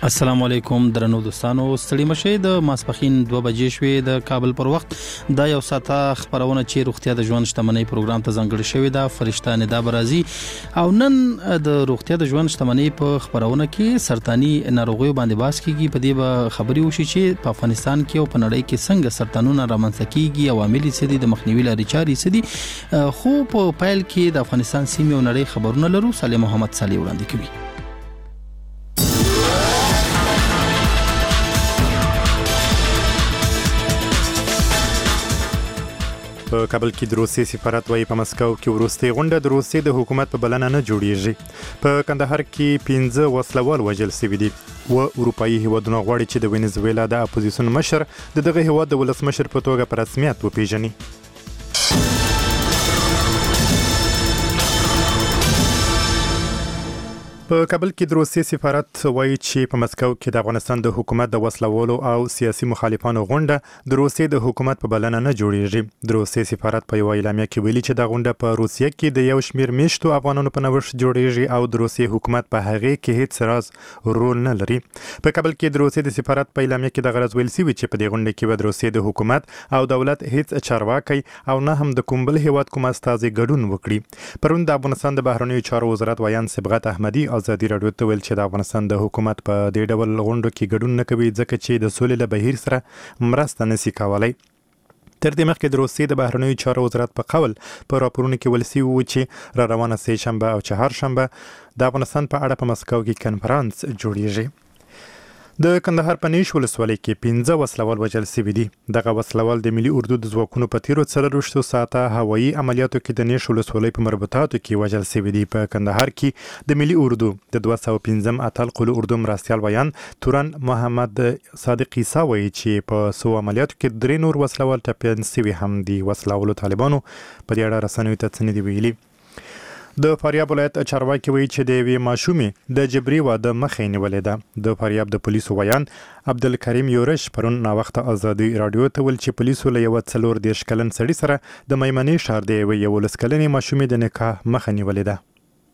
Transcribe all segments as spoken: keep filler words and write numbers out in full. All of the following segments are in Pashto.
السلام علیکم درنو دوستانو، ستړي مشه د ماسپخین دوه بجې شوې د کابل پر وخت. دا یو ساعته خبرونه چې روغتیا د ژوند شتمنۍ پروګرام ته ځانګړې شوې ده. فرشته ندا برازي او نن د روغتیا د ژوند شتمنۍ په خبرونه کې سرطاني ناروغیو باندې باس کیږي. په دې به خبري وشي چې په افغانستان کې او په نړۍ کې څنګه سرطانونه رامنځته کیږي، عوامل څه دي، د مخنیوي لارې چارې څه دي. خو په پیل کې د افغانستان سیمې او نړۍ خبرونه لرو. صالح محمد صالح وړاندې کوي. په کابل کې د روسیې سفارت وايي په مسکو کې وروستۍ غونډه د روسیې د حکومت په بلنه نه جوړیږي. په کندهار کې پنځه وسلوال وژل شوي دي. و اروپایي هیوادونه غواړي چې د وینزویلا د اپوزیسیون مشر د دغه هیواد د ولسمشر په توګه په رسمیت وپیژني. په کابل کې د روسیې سفارت وايي چې په مسکو کې د افغانستان د حکومت د وسلوالو او سیاسي مخالفانو غونډه د روسیې د حکومت په بلنه نه جوړیږي. د روسیې سفارت په یو اعلامیه کې ویلي چې د غونډه په روسیې کې د یو شمیر میشتو افغانانو په نوښت جوړیږي او د روسیې حکومت په هغه کې هیڅ راز رول نه لري. په کابل کې د روسیې د سفارت په اعلامیه کې د غرض ویل شوی چې په دې غونډه کې د روسیې د حکومت او دولت هیڅ چارواکي او نه هم د کوم بل هیواد کوم استازي ګډون وکړي. پرون د افغانستان د بهرنیو چارو وزارت ویان صبغت احمدي ازادي راډیو ته ویل چې د افغانستان د حکومت په دې ډول غونډو کې ګډون نه کوي ځکه چې د سولې له بهیر سره مرسته نشي کولای. تر دې مخکې د روسیې د بهرنیو چارو وزارت په قول په راپورونو کې ویل شوي و چې را روانه سه شنبه او چهارشنبه د افغانستان په اړه په مسکو کې کنفرانس جوړیږي. د کندهار په نیش ولسوالۍ کې پنځه وسلوال وژل شوي دي. دغه وسلوال د ملي اردو د ځواکونو په تیرو څلرویشتو ساعته هوایي عملیاتو کې د نیش ولسوالۍ په مربوطاتو کې وژل شوي دي. په کندهار کې د ملي اردو د دوه سوه پنځم اتل قلو اردو مرستیال ویان تورن محمد صادق عیسی وایي چې په سو عملیاتو کې درې نور وسلوال ټپیان شوي هم دي. وسلوالو طالبانو په دې اړه رسنیو ته څه نه دي ویلي. د فاریاب ولایت چارواکي وایي چې د یوې ماشومې د جبري واده مخه یې نیولې ده. د فاریاب د پولیسو ویان عبدالکریم یورش پرون ناوخته ازادي راډیو ته ویل چې پولیسو له یوه څلور دېرش کلن سړي سره د میمنې ښار د یوې یولس کلنې ماشومې د نکاح مخه نیولې ده.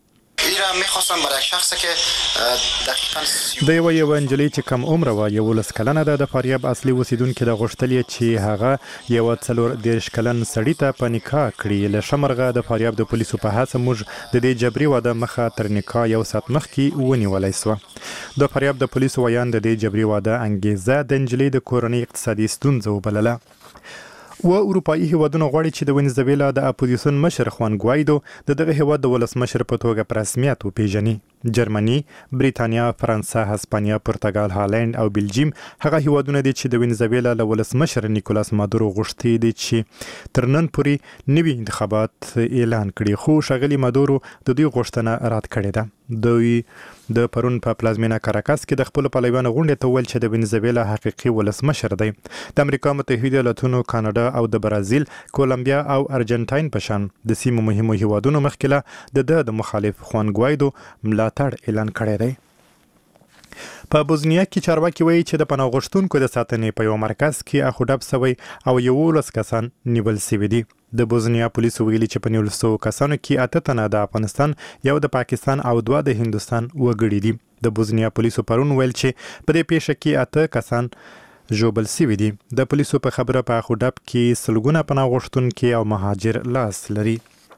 د یوه یوه نجلۍ چې کم عمره وه یولس کلنه ده. د فاریاب اصلي اوسیدونکي د غوښتل یې چې هغه یوه څلور دېرش کلن سړي ته په نکاح کړي. له ښه مرغه د فاریاب د پولیسو په هڅه موږ د دې جبري واده مخه تر نکاح یو ساعت مخکې ونیولی سوه. د فاریاب د پولیسو ویان د دې جبري واده انګیزه د نجلۍ د کورنۍ اقتصادي ستونزه وبلله. و اروپایي هیوادونه غواړي چې د وینزویلا د اپوزیسیون مشر خوان ګوایدو د دغه هیواد د ولسمشر په توګه په رسمیت وپیژني. جرمني، بریتانیا، فرانسه، هسپانیا، پرتګال، هالند او بلجیم هغه هیوادونه دي چې د وینزویلا له ولسمشر نیکولاس مادورو غوښتي دي چې تر نن پورې نوي انتخابات اعلان کړي، خو ښاغلي مادورو د دوی غوښتنه رد کړې ده. دوی د پرون په پلازمینه کاراکاس کې د خپلو پلویانو غونډې ته وویل چې د وینزویلا حقیقي ولسمشر دی. د امریکا متحده ایالاتونو، کاناډا او د برازیل، کولمبیا او ارجنټاین په شان د سیمو مهمو هیوادونو مخکې له د ده د مخالف خوان ګوایدو ملاتړ اعلان کړی دی. په بوزنیا کې چارواکي وایي چې د پناه غوښتونکو د ساتنې په یو مرکز کې اخوډب سوی او یولس کسان نیول شوي دي. د بوزنیا پولیسو ویلي چې په نیول شوو کسانو کې اته تنه د افغانستان، یو د پاکستان او دوه د هندوستان وګړي دي. د بوزنیا پولیسو پرون ویل چې په دې پیښه کې اته کسان ژوبل شوي دي. د پولیسو په خبره په اخوډب کې سلګونه پناه غوښتونکي او مهاجر لاس لري.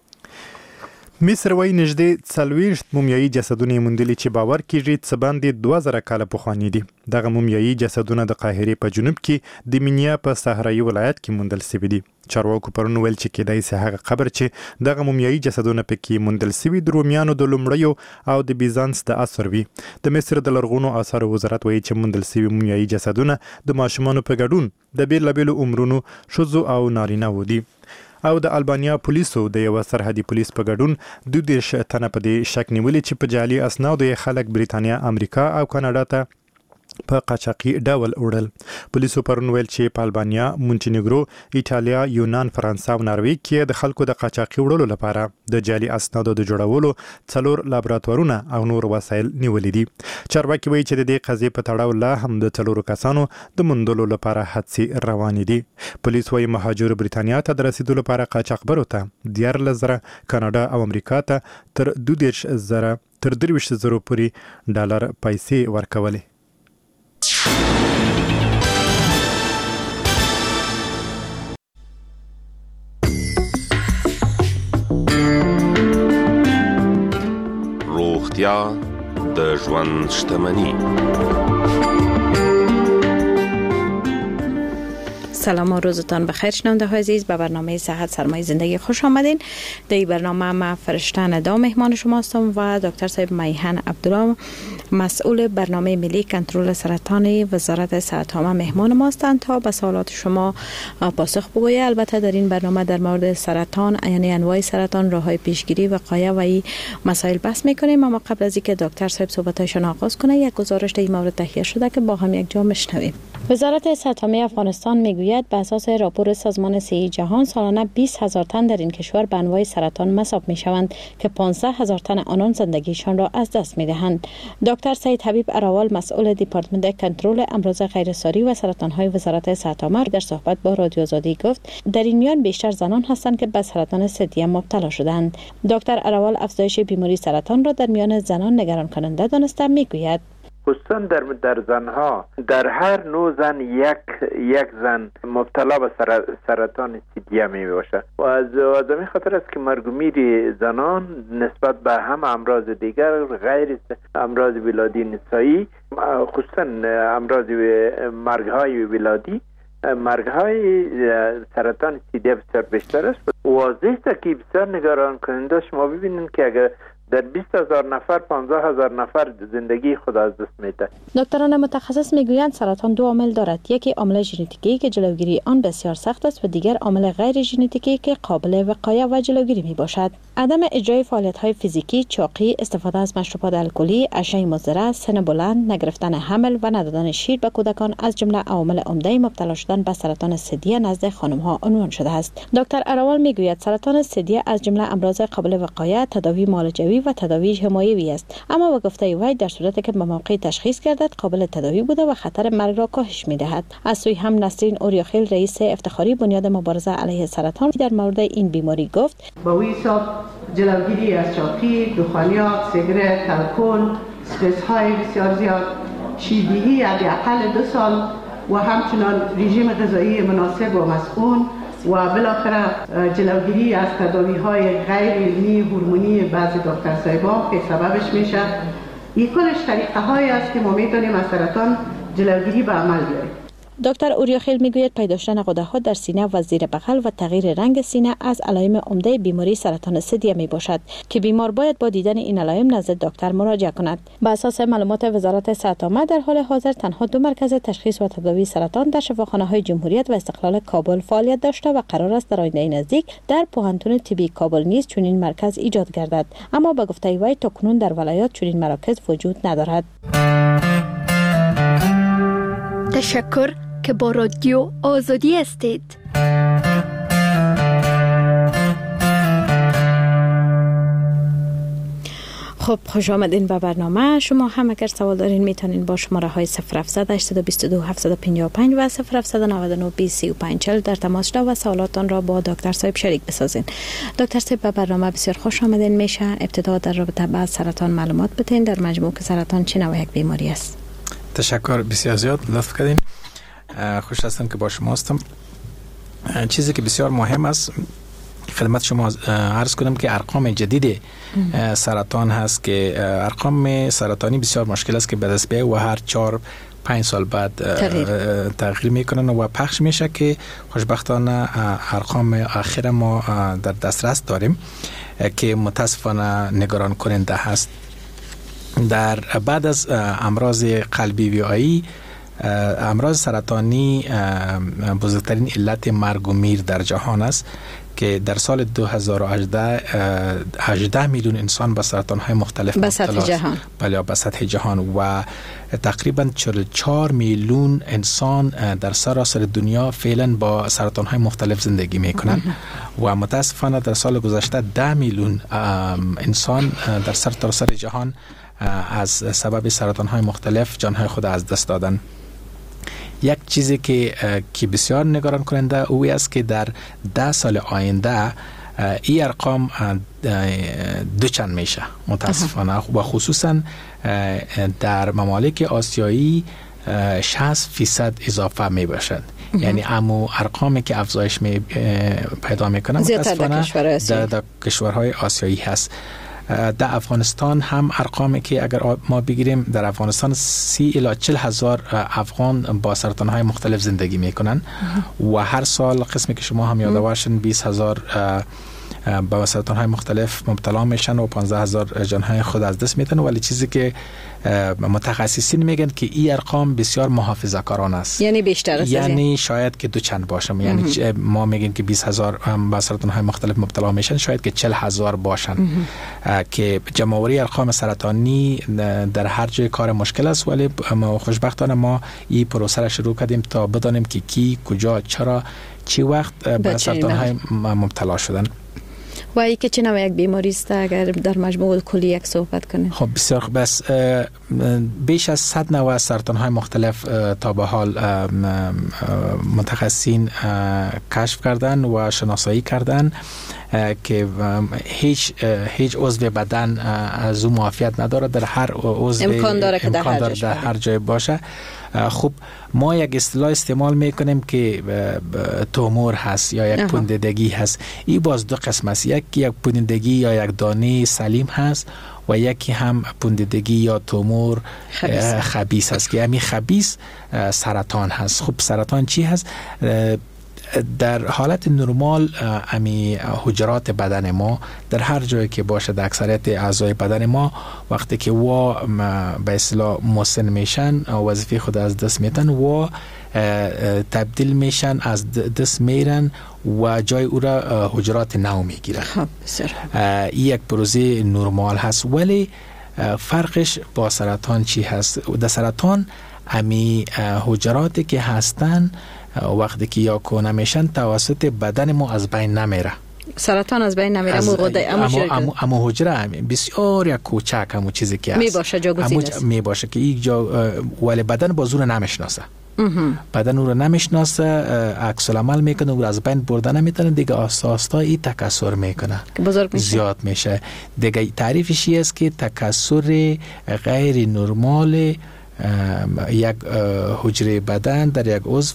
مصر وایي نږدې څلوېښت مومیایي جسدونه یې موندلي چې باور کېږي څه باندې دوه زره کاله پخواني دي. دغه مومیایي جسدونه د قاهرې په جنوب کې د مینیا په صحرایي ولایت کې موندل شوي دي. چارواکو پرون ویل چې کېدای شي هغه قبر چې دغه مومیایي جسدونه پکې موندل شوي د رومیانو د لومړیو او د بیزانس د عصر وي. د مصر د لرغونو آثارو وزارت وایي چې موندل شوي مومیایي جسدونه د ماشومانو په ګډون د بېلابېلو عمرونو ښځو او نارینه‌وو دي. او د البانیا پولیسو د یو سرحدي پولیس په ګډون دوه دېرش تنه په دې شک نیولي چې په جعلي اسنادو یې خلک بریتانیا، امریکا او کاناډا ته په قاچاقي ډول وړل. پولیسو پرون ویل چې په البانیا، مونټینیګرو، ایټالیا، یونان، فرانسه او ناروې کې د خلکو د قاچاقي وړلو لپاره د جعلي اسنادو د جوړولو څلور لابراتوارونه او نور وسایل نیولي دي. چارواکي وایي چې د دې قضیې په تړاو لا هم د څلورو کسانو د موندلو لپاره هڅې روانې دي. پولیس وایي مهاجرو بریتانیا ته د رسیدو لپاره قاچاقبرو ته دیارلس زره، کاناډا او امریکا ته تر دوه دېرش زره تر درویشت زرو پورې ډالر پیسې ورکولې. روغتیا د ژوند شتمنی. سلام و روزتان بخیر شنونده های عزیز، به برنامه صحت سرمایه زندگی خوش آمدین. در این برنامه ما فرشته ندا مهمان شما هستم و دکتر صاحب میهن عبدالله مسئول برنامه ملی کنترل سرطان وزارت صحت عامه مهمان ما هستند تا به سوالات شما پاسخ بگوید. البته در این برنامه در مورد سرطان، یعنی انواع سرطان، راههای پیشگیری، وقایه و این مسائل بحث میکنیم. اما قبل از اینکه دکتر صاحب صحبتاشون آغاز کنه، یک گزارش در این مورد تهیه شده که با هم یک جا بشنویم. وزارت صحت عامه افغانستان میگوید به اساس راپور سازمان صحی جهان سالانه بیست هزار تن در این کشور به انواع سرطان مصاب میشوند که پانزده هزار تن آنان زندگیشان را از دست میدهند. دکتر سید حبیب اراول مسئول دپارتمان کنترل امراض غیرساری و سرطان‌های وزارت صحت عامه در صحبت با رادیو آزادی گفت در این میان بیشتر زنان هستند که به سرطان ثدی مبتلا شدند. دکتر اراول افزایش بیماری سرطان را در میان زنان نگران کننده دانسته میگوید خصوصا در در زنها، در هر نوع زن یک یک زن مبتلا به سرطان ثدی می باشد و از آدمی خاطر است که مرگ و میر زنان نسبت به هم امراض دیگر غیر امراض ولادی نسایی، خصوصا امراض مرگ‌های ولادی، مرگ‌های سرطان ثدی بسیار بیشتر است. واضح است که بسیار نگران کننده. شما ببینید که اگر در بیست هزار نفر پانزده هزار نفر زندگی خود از دست میده. دکتران متخصص میگویند سرطان دو عامل دارد، یکی عامل ژنتیکی که جلوگیری آن بسیار سخت است و دیگر عامل غیر ژنتیکی که قابل وقایه و جلوگیری می باشد. عدم اجرای فعالیت‌های فیزیکی، چاقی، استفاده از مشروبات الکلی، اشعه مضر، سن بلند، نگرفتن حمل و ندادن شیر به کودکان از جمله عوامل عمده مبتلا شدن به سرطان ثدی نزد خانم‌ها عنوان شده است. دکتر اراول میگوید سرطان ثدی از جمله امراض قابل وقایه، تداوی معالجوی و تداوی حمایوی است، اما به گفته وی در صورتی که به موقع تشخیص گردد قابل تداوی بوده و خطر مرگ را کاهش می‌دهد. از سوی هم نسرین اوریاخیل رئیس افتخاری بنیاد مبارزه علیه سرطان در مورد این بیماری گفت با وی حساب جلوگیری از چاقی، دخانیات، سیگارت، الکل، استرس‌های بسیار زیاد، شیردهی حداقل دو سال و همچنان رژیم غذایی مناسب و مسئول و بالاخره جلوگیری از تداوی‌های غیر علمی هورمونی بعضی دکتر صاحبان که سببش میشه. این کلش طریقه هایی است که ما میتونیم از سرطان جلوگیری به عمل بیاریم. دکتر اوریاخیل میگوید پیدا شدن غده‌ها در سینه و زیر بغل و تغییر رنگ سینه از علائم عمده بیماری سرطان ثدی می باشد که بیمار باید با دیدن این علائم نزد دکتر مراجعه کند. بر اساس معلومات وزارت صحت عامه در حال حاضر تنها دو مرکز تشخیص و تداوی سرطان در شفاخانه‌های جمهوریت و استقلال کابل فعالیت داشته و قرار است در آینده نزدیک در پوهنتون طبی کابل نیز چنین مرکز ایجاد گردد، اما به گفته وی تاکنون در ولایات چنین مراکز وجود ندارد. تشکر که با رادیو آزادی هستید. خب خوش آمدین به برنامه. شما هم اگر سوال دارین میتونین با شماره های صفر هفتصد هشتصد و بیست و دو هفتصد و پنجاه و پنج و صفر هفتصد و نود و نه بیست سی و پنج چهل در تماس شد و سوالاتان را با دکتر صاحب شریک بسازین. دکتر صاحب به برنامه بسیار خوش آمدین. میشه ابتدا در رابطه با سرطان معلومات بدین در مجموع که سرطان چه نوع یک بیماری است؟ تشکر بسیار زیاد، لطف کردین. خوش هستم که با شما هستم. چیزی که بسیار مهم است خدمت شما عرض کنم که ارقام جدید سرطان هست که ارقام سرطانی بسیار مشکل است که به دست بیاید و هر چهار پنج سال بعد تغییر, تغییر میکنن و پخش میشه که خوشبختانه ارقام آخر ما در دسترس داریم که متاسفانه نگران کننده هست. در بعد از امراض قلبی ویایی، امراض سرطانی بزرگترین علت مرگ و میر در جهان است که در سال دو هزار و هجده هجده میلیون انسان با سرطان‌های مختلف به سطح جهان بله به سطح جهان و تقریبا چهل و چهار میلیون انسان در سراسر دنیا فعلا با سرطان‌های مختلف زندگی میکنند و متاسفانه در سال گذشته ده میلیون انسان در سراسر جهان از سبب سرطان‌های مختلف جان‌های خود از دست دادن. یک چیزی که که بسیار نگران کننده اوی است که در ده سال آینده این ارقام دو چند میشه متاسفانه و خصوصا در ممالک آسیایی شصت فیصد اضافه می باشد. یعنی امو ارقامی که افزایش می پیدا میکنه متاسفانه در, در کشورهای آسیایی هست. در افغانستان هم ارقامی که اگر ما بگیریم در افغانستان سی الی چهل هزار افغان با سرطان های مختلف زندگی میکنن و هر سال قسمی که شما هم یادوارشن بیست هزار با سرطان های مختلف مبتلا میشن و پانزده هزار جان های خود از دست میدن. ولی چیزی که متخصصین میگن که این ارقام بسیار محافظه کارانه است، یعنی بیشتر است، یعنی شاید که دو چند باشم. یعنی ما میگیم که بیست هزار با سرطان های مختلف مبتلا میشن، شاید که چهل هزار باشن که جمع‌آوری ارقام سرطانی در هر جای کار مشکل است. ولی خوشبختانه ما این پروسه را شروع کردیم تا بدانیم که کی کجا چرا چی وقت به سرطان های مبتلا شدن. و ای که چه نوع یک بیماری است اگر در مجموع کلی یک صحبت کنیم؟ خب بسیار خوب. بس بیش از صد نوع سرطان های مختلف تا به حال متخصصین کشف کردن و شناسایی کردن که هیچ هیچ عضو بدن از اون معافیت نداره، در هر عضو امکان داره که امکان در, داره در هر جای باشه. خب ما یک اصطلاح استعمال میکنیم که تومور هست یا یک پوندگی هست. این باز دو قسم است، یک یک پوندگی یا یک دانه سلیم هست و یکی هم پوندگی یا تومور خبیث هست که همین خبیث سرطان هست. خب سرطان چی هست؟ در حالت نرمال امی حجرات بدن ما در هر جایی که باشه، در اکثریت اعضای بدن ما، وقتی که وا به اصطلاح مسن میشن وظیفه خود از دست میتن و تبدیل میشن، از دست میرن و جای او را حجرات نو میگیرن. خب بسیار یک پروسه نرمال هست. ولی فرقش با سرطان چی هست؟ در سرطان امی حجراتی که هستن وقتی که یا کونه میشن توسط بدن ما از بین نمیره. سرطان از بین نمیره، امو غده امو امو حجره همین بسیار یک کوچک همون چیزی که هست می باشه جاگزین است، می باشه که یک جا، ولی بدن با زور نمیشناسه. بدن او رو نمیشناسه، عکس العمل میکنه، او از بین بردن نمیتونه دیگه. آستا آستا این تکثر میکنه، بزرگ میشه، زیاد میشه دیگه. تعریفش این است که تکثر غیر نرمال یک حجره بدن در یک عضو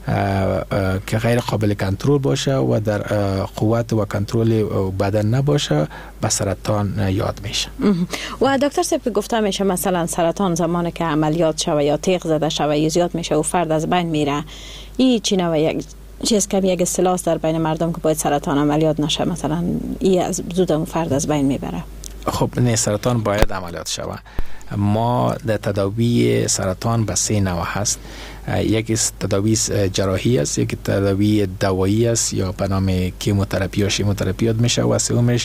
که غیر قابل کنترل باشه و در قوت و کنترل بدن نباشه به سرطان یاد میشه. و دکتر صاحب که گفته میشه مثلا سرطان زمانی که عملیات شوه یا تیغ زده شوه یا زیاد میشه و فرد از بین میره، این چی نوع یک چیز که یک اصطلاح در بین مردم که باید سرطان عملیات نشه، مثلا این از زود اون فرد از بین میبره؟ خب نه، سرطان باید عملیات شوه. ما در تداوی سرطان به سه نوع هست. یکی تداوی جراحی است، یکی تداوی دوایی است یا به نام کیموتراپی یا شیموتراپی یاد میشه و سومش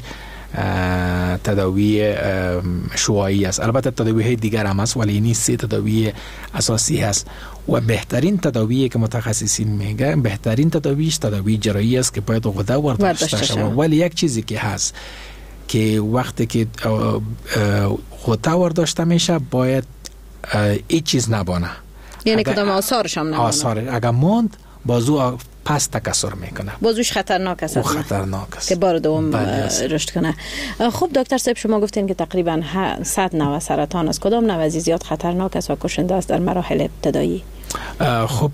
تداوی شعاعی است. البته تداوی های دیگر هم هست ولی این سه تداوی اساسی هست و بهترین تداوی که متخصصین میگن بهترین تداویش تداوی جراحی است که باید غده ورداشته شود. ولی یک چیزی که هست که وقتی که غده ورداشته میشه باید هیچ چیز نبانه، یعنی کدام آثارش هم نمانه. آثار اگر موند بازو پس تکثر میکنه، بازوش خطرناک است، خطرناک است که بار دوم رشد کنه. خب دکتر صاحب شما گفتین که تقریبا صد نوع سرطان است، کدام نوع زیاد خطرناک است و کشنده است در مراحل ابتدایی؟ خب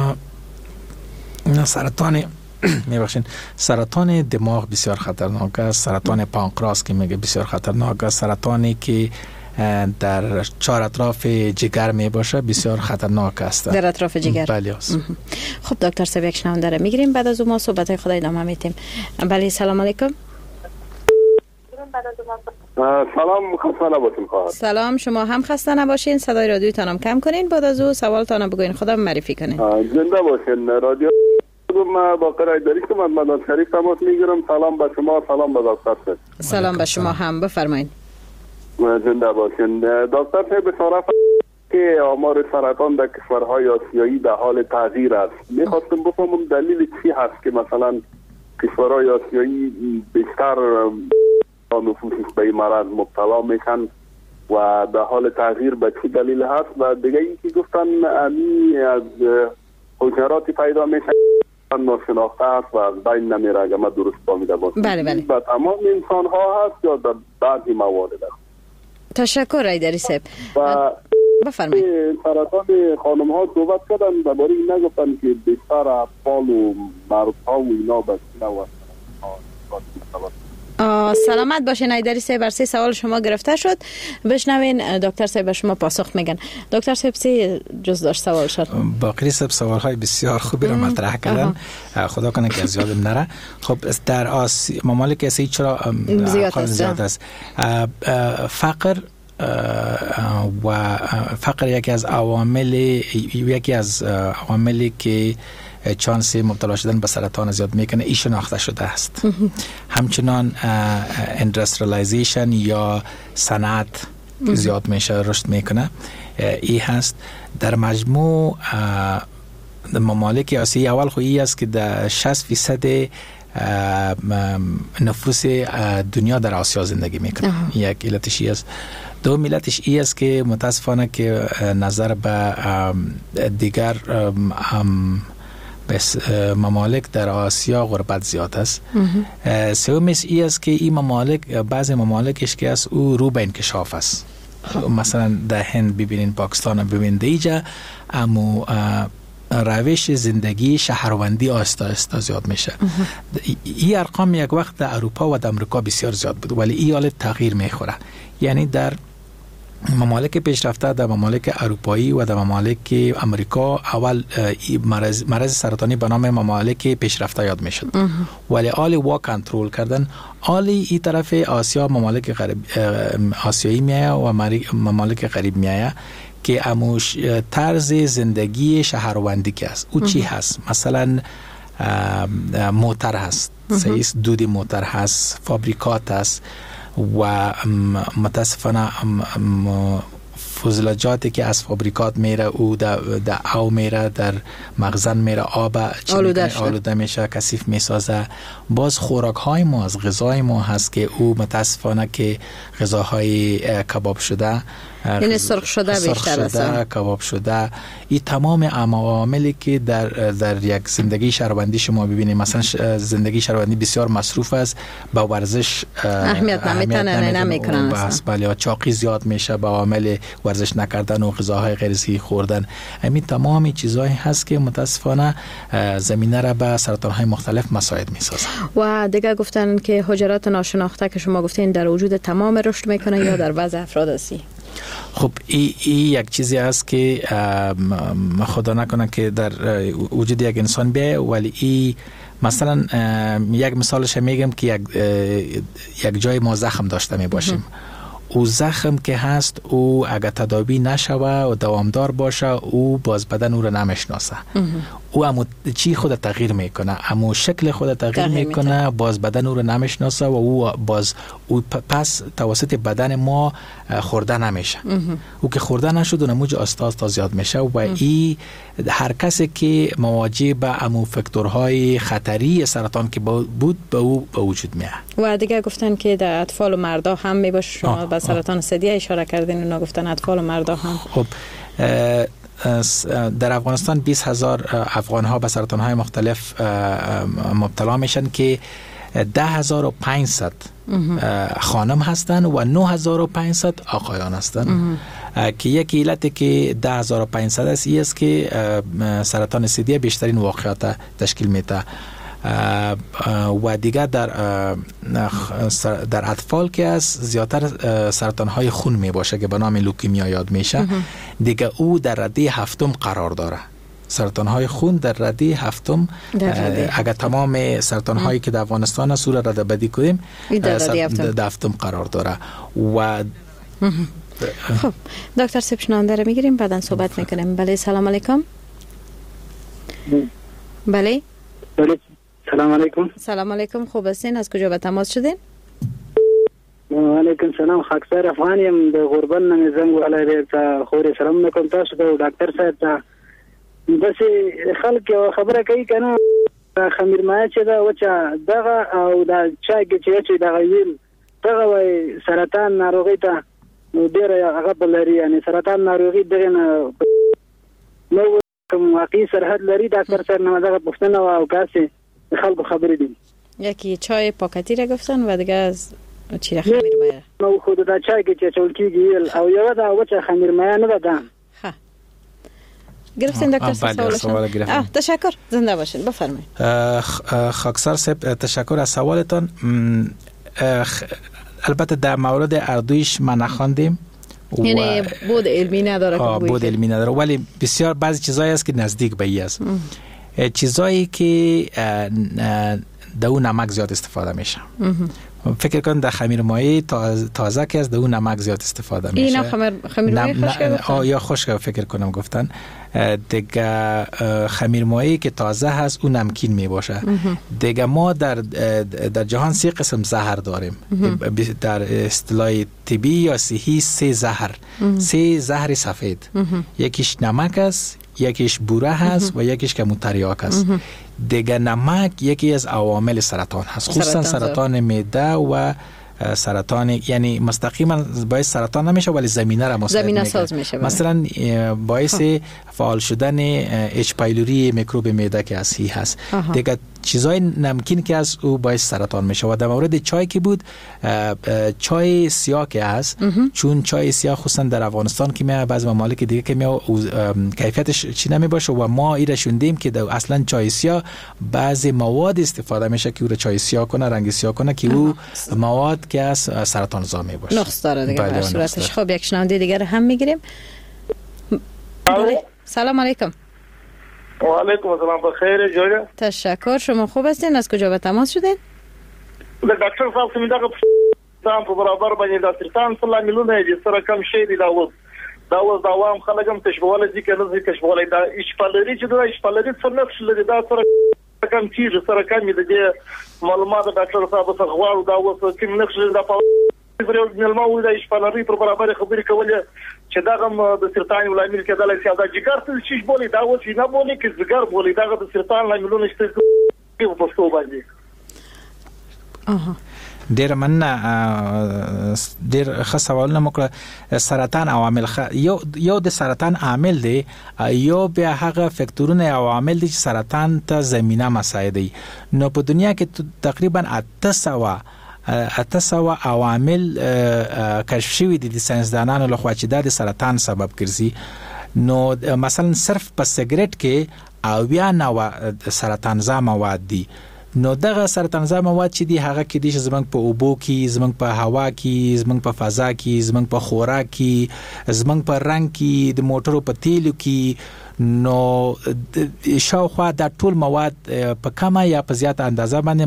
سرطان میبخشین سرطان دماغ بسیار خطرناک است، سرطان پانکراس که میگه بسیار خطرناک است، سرطانی که در چهار اطراف جگر می باشه بسیار خطرناک است. در اطراف جگر؟ بله. خب دکتر صاحب یک شنونده رو میگیریم، بعد از اون ما صحبت خدا ادامه میدیم. بله سلام علیکم. سلام، خسته نباشین خواهر. سلام، شما هم خسته نباشین، صدای رادیوتان هم کم کنین، بعد از اون سوالتان بگوین، خدا معرفی کنین. زنده باشین. رادیو ما با قرای داری که من مدد شریف تماس میگیرم. سلام به شما، سلام به دکتر. سلام به شما هم، بفرمایید. زنده باشین. دکتر صاحب بشارت که آمار سرطان در کشورهای آسیایی در حال تغییر است. میخواستم بفهمم دلیل چی هست که مثلا کشورهای آسیایی بیشتر نفوسش به این مرض مبتلا میشن و در حال تغییر به چی دلیل هست؟ و دیگه ای که گفتن امی از حجراتی پیدا میشن ناشناخته است و از بین نمیره، اگر من درست فهمیده باشم. بله بله. و تمام انسان ها هست یا در بعضی موارد هست؟ تشکر ایدری صاحب. و بفرمایید. سرطان خانم ها صحبت کردن درباره این نگفتن که بیشتر اطفال و مرد ها و اینا به سینه و سلامت باشین ایدری صاحب. برسی سوال شما گرفته شد، بشنوین دکتر صاحب شما پاسخ میگن. دکتر صاحب سی جز داشت سوال شد. باقری صاحب سوال های بسیار خوبی را مطرح کردن، خدا کنه که از یادم نره. خب در آسیا ممالک آسیایی چرا زیاد است؟ فقر و فقر یکی از عوامل یکی از عواملی که چانس مبتلا شدن به سرطان زیاد میکنه ای شناخته شده است. همچنان اندستریالیزیشن یا صنعت زیاد میشه رشد میکنه ای هست. در مجموع ممالک آسیایی اول خو ای است که در شصت فیصد نفوس دنیا در آسیا زندگی میکنه. یک علتش ای است. دو ملتش ای است که متاسفانه که نظر به دیگر بس ممالک در آسیا غربت زیاد است. سومیش ای است که این ممالک بعضی ممالکش که است او رو به انکشاف است. مثلا در هند ببینین، پاکستان ببینید، اینجا امو روش زندگی شهروندی آستا آستا زیاد میشه. این ارقام یک وقت در اروپا و در امریکا بسیار زیاد بود، ولی این حالت تغییر میخوره. یعنی در ممالک پیشرفته، در ممالک اروپایی و در ممالک امریکا اول مرض مرض سرطانی به نام ممالک پیشرفته یاد میشد، ولی آل وا کنترل کردن. آلی این طرف آسیا ممالک غرب آسیایی میایه و ممالک غریب میایه که اموش طرز زندگی شهروندی که است. او چی هست؟ مثلا موتر هست، سیس دود موتر هست، فابریکات هست و متاسفانه فضلاجاتی که از فابریکات میره او در او میره در مخزن میره، آب آلوده میشه، کثیف میسازه. باز خوراک های ما از غذای ما هست که او متاسفانه که غذاهای کباب شده، یعنی سرخ شده بیشتر است، کباب شده. این تمام عواملی که در در یک زندگی شهروندی شما ببینید، مثلا زندگی شهروندی بسیار مصروف است، با ورزش اهمیت نمیتونه نمیکنن، بس بله چاقی زیاد میشه با عامل ورزش نکردن و غذاهای غیر صحی خوردن. همین تمام چیزایی هست که متاسفانه زمینه را به سرطان های مختلف مساعد میسازه. و دیگه گفتن که حجرات ناشناخته که شما گفتین در وجود تمام رشد میکنه یا در بعض افراد هستی؟ خب این ای یک چیزی است که خدا نکنه که در وجود یک انسان بیایه، ولی ای مثلا یک مثالش میگم که یک یک جای ما زخم داشته می باشیم، او زخم که هست او اگر تداوی نشوه و دوامدار باشه او باز بدن او رو نمیشناسه. او امو چی خود تغییر میکنه، امو شکل خود تغییر میکنه، باز بدن او رو نمیشناسه و او باز او پس توسط بدن ما خورده نمیشه. او که خورده نشد و نموج آستا آستا زیاد میشه و ای هر کسی که مواجه به امو فاکتورهای خطری سرطان که بود به او به وجود میاد. و دیگه گفتن که در اطفال و مردا هم میباشه. شما به سرطان ثدی اشاره کردین و گفتن اطفال و مردا هم. خب در افغانستان بیست هزار افغان ها به سرطان های مختلف مبتلا میشن که ده هزار و پانصد خانم هستن و نه هزار و پانصد آقایان هستن. که یک علت که ده هزار و پانصد است این است که سرطان ثدی بیشترین واقعات تشکیل میده و دیگر در در اطفال که است زیادتر سرطان های خون می باشه که به نام لوکemia یاد میشه. دیگه او در رده هفتم قرار داره. سرطان های خون در رده هفتم، اگر تمام سرطان هایی که در افغانستان است را رده بدی کنیم در هفتم قرار داره. و خب دکتر صاحب شنونده رو میگیریم بعدن صحبت میکنیم. بله سلام علیکم. بله سلام علیکم. سلام علیکم. خوب هستین؟ از کجا به تماس شدین؟ و علیکم سلام. خاکسار افغانیم د غربت نه زنګ ولای ته خوري سلام میکنم تاسو ته ډاکټر صاحب ته. بس خلک خبره کوي کنه خمیر ما چې دا وچا دغه او دا چا کې چې دا ویل دغه وای سرطان ناروغي ته نو ډیر هغه بلري، یعنی سرطان ناروغي دغه نه نو کوم واقعي سرحد لري. ډاکټر صاحب نه دغه پوښتنه او کاسه خلکو خبرې دي. یکی چای پاکتی را گفتن و دیگه از چی را خمیر مایه نو خود دا چای که چه چول کیږي او یو دا وچه خمیر مایه نه ده. ها گرفتین دکتر صاحب سوالشون؟ تشکر، زنده باشین. بفرمایید. خاکسار صاحب تشکر از سوالتان. البته در مورد اردویش ما نخواندیم، یعنی بود علمی نداره که بود بود علمی نداره، ولی بسیار بعضی چیزایی هست که نزدیک به ای است. چیزایی که در اون نمک زیاد استفاده میشه. فکر کن در خمیر مایع تازه که از در اون نمک زیاد استفاده میشه. اینا خمیر خمیر مایع خشک یا خشک فکر کنم گفتن. دیگه خمیر مایعی که تازه هست اون نمکین می باشه. دیگه ما در در جهان سه قسم زهر داریم. در اصطلاح طبی یا صحی سه زهر. سه زهر سفید. یکیش نمک است، یکیش بوره هست و یکیش که متریاک است. دیگه نمک یکی از عوامل سرطان هست، خصوصا سرطان معده و سرطان، یعنی مستقیما باعث سرطان نمیشه ولی زمینه را مساعد زمینه ساز میشه. مثلا باعث فعال شدن اچ پایلوری میکروب معده که اصلی هست. دیگه چیزای نمکین که از او باعث سرطان میشه. و در مورد چای که بود، چای سیاه که هست، چون چای سیاه خصوصا در افغانستان که میاد، بعضی ممالک دیگه که میاد کیفیتش چی نمیباشه و ما ایره شوندیم که اصلا چای سیاه بعضی مواد استفاده میشه که او را چای سیاه کنه، رنگ سیاه کنه که او مواد که از سرطان زا میباشه. نقص داره دیگه در صورتش. خب یک شنونده دیگه هم میگیریم. سلام علیکم. و علیکم السلام. بخیر جویا. تشکر. شما خوب هستین؟ از کجا به تماس شدین؟ دکتر صاحب سمیداغه تام په برابر باندې د سرطان سره ملونه دي سره کم شي دي دا و دا و دا وام خلګم تشبوله دي کنه دي تشبوله دا اشپالري چې دا اشپالري څه نقش لري دا سره کم چیز سره کم دي معلومات ډاکټر صاحب څخه غواړو دا و څه کوم نقش لري دا په نلما و دا اشپالري په برابر خبرې کولې چې دا هم د سرطان ولامل کېدل چې دا جګر څه شي بولي دا و چې نه بولي کې جګر بولي دا د سرطان لاملونه شته په پښتو باندې. اها ډیر مننه، ډیر ښه سوالونه مو کړل. سرطان عوامل خ... یو یو د سرطان عامل دی، یو بیا هغه فکتورونه عوامل دي چې سرطان ته زمينه مساعدي. نو په دنیا کې تقریبا اته سوه اته سوه عوامل کشف شوي دي د ساينسدانانو لخوا چې دا د سرطان سبب ګرځي. نو مثلا صرف په سیګریټ کې اویا نو سرطان زا مواد دي. نو دغه سرطان زا مواد چې دي هغه کې دي چې زمنګ په اوبو کې، زمنګ په هوا کې، زمنګ په فضا کې، زمنګ په خوراک کې، زمنګ په رنگ کې، د موټرو په تیلو کې. نو شاوخوا دا ټول مواد په کمه یا په زیاته اندازه باندې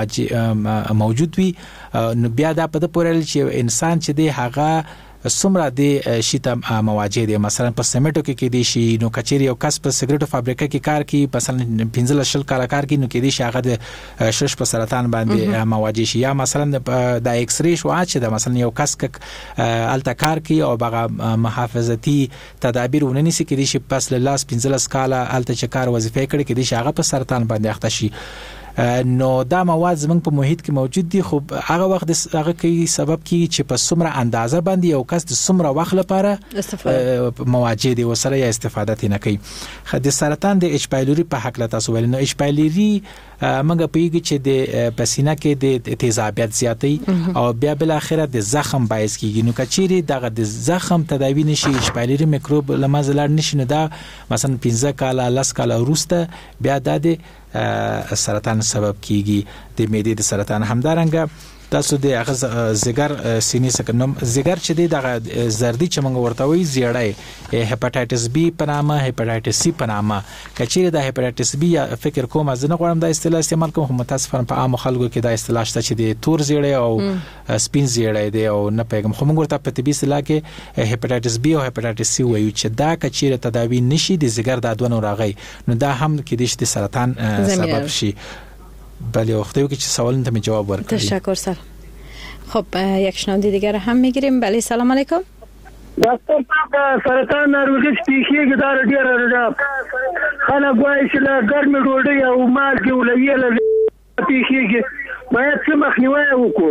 موجود وي. نو بیا دا په د پورل چې انسان چې دی هغه څومره د شیته مواجه دي. مثلا په سیمټو کې کې دي شي، نو کچېری یو کس په سیګریټو فابریکه کې کار کوي، مثلا پنځه شل کال کار کوي، نو کې دي شي هغه د شش په سرطان باندې مواجه شي. یا مثلا د ایکس ری شو چې د مثلا یو کس ک الته کار کوي او بغه محافظتي تدابیر وننسي کې دي شي پس له لاس پنځه کال الته چې کار وظیفه کړي کې دي شي هغه په سرطان باندې اخته شي. نو دا مواد زمنګ په محیط کې موجود دي، خو هغه وخت هغه کوي سبب کی چې په څومره اندازه باندې یو کس د څومره وخت لپاره مواجه دي وسره یا استفاده نه کوي. د سرطان د اچ پایلوري په حق لا تاسو ویل. نو اچ پایلوري موږ پیږي چې د پسینه کې د تیزابیت زیاتی او بیا بل اخره د زخم باعث کیږي. نو کچيري دغه د زخم تداوی نشي، اچ پایلوري میکروب لمازلار نشي، نو دا مثلا پنځه کال لس کال وروسته بیا د سرطان سبب کیږي. د معدې د سرطان همدارنګه تاسو د هغه زګر سینې سکنم زګر چې د زردی چې موږ ورته وی زیړای هپاتایټس بی په نامه، هپاتایټس سی په نامه. کچېره د هپاتایټس بی فکر کوم از نه غواړم د اصطلاح استعمال کوم، متاسفانه په عام خلکو کې د اصطلاح شته چې د تور زیړای او سپین زیړای دی او نه پیغام خو موږ ورته په طبي اصطلاح کې هپاتایټس بی او هپاتایټس سی وایو چې دا کچېره تداوی نشي د زګر د دوه راغی. نو دا هم کې د سرطان سبب شي. بله وقتی که چه سوال انت می جواب ورکړي. تشکر سر. خب یک شنونده دیگر هم میگیریم. بله سلام علیکم. دکتر صاحب سرطان ناروغي سپیشي کې دا ډیر راځي. خلک وایي چې لا ګرم ډوډۍ او مالګه ولې له سپیشي کې باید څه مخنیوي وکړو.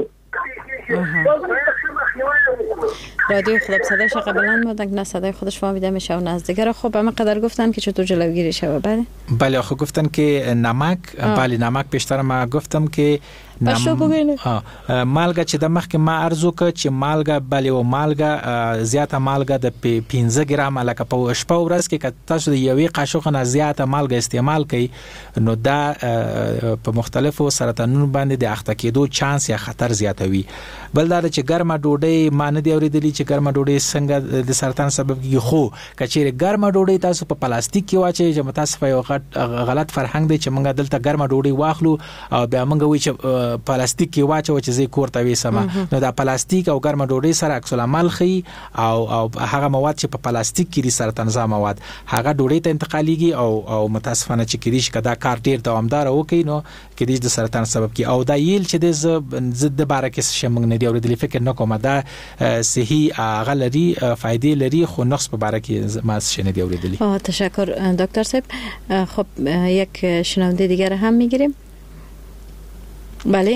رادیو خودم صدایش قبلا بودن که نه صدای خودش فهمیده میشه و نزدیکه. خب اما قدر گفتن که چطور جلوگیری شود. بله بله خب گفتن که نمک، بله نمک بیشتر ما گفتم که پښتو بګینه مالګه چې د مخکې ما ارزو ک چې مالګه بلې او مالګه زیاته مالګه د پنځه ګرام لکه په شپه ورځ کې تاسو د یوې قاشق نه زیاته مالګه استعمال کړئ نو دا په مختلفو سرطانونو باندې د اخته کېدو چانس یا خطر زیاتوي. بل دا چې ګرمه ډوډۍ ما نه دی اورېدلی چې ګرمه ډوډۍ څنګه د سرطان سبب کیږي، خو کچېره ګرمه ډوډۍ تاسو په پلاستیک کې واچي چې متاسفه یو غلط فرهنګ دی چې موږ دلته ګرمه ډوډۍ واخلو او بیا موږ وایو چې پلاستیک کې واچو چې زه کور ته وېسم. نو دا پلاستیک او ګرمه ډوډۍ سره عکس العمل خي او او هغه مواد چې په پلاستیک کې دي سرطانزا مواد هغه ډوډۍ ته انتقالېږي او او متاسفانه چې کېږي چې دا کار ډیر دوامدار وکړي نو کېږي د سرطان سبب کی او دا یل چې د ضد بارکه شمنګ نه دی اورېدلی فکر نه کوم دا صحیح غلري فائدې لري خو نقص په بارکه ما شنه دی اورېدلی. تشکر دکتر صاحب. خب یک شنونده دیگر هم میگیریم. بله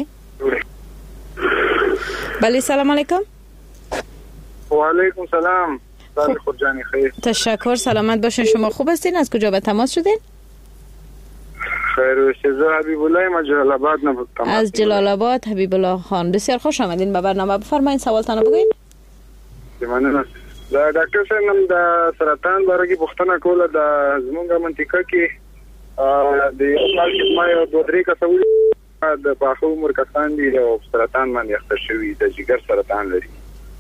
بله سلام علیکم. و علیکم سلام. سلام خورجانی خیر. تشکر سلامت باشین. شما خوب هستین؟ از کجا به تماس شدین؟ خیر و شزا حبیب الله ما جلال آباد نه تماس. از جلال آباد حبیب الله خان بسیار خوش آمدین به برنامه. بفرمایید سوالتون بگوین. مننه. دا ډاکټر صاحب نن د سرطان باره کې پوښتنه کوله د زمونږه منطقه کې د کال کې ما یو دوه درې کسان د پاخه عمر کسان دي او سرطان باندې اخته شوي د جګر سرطان لري.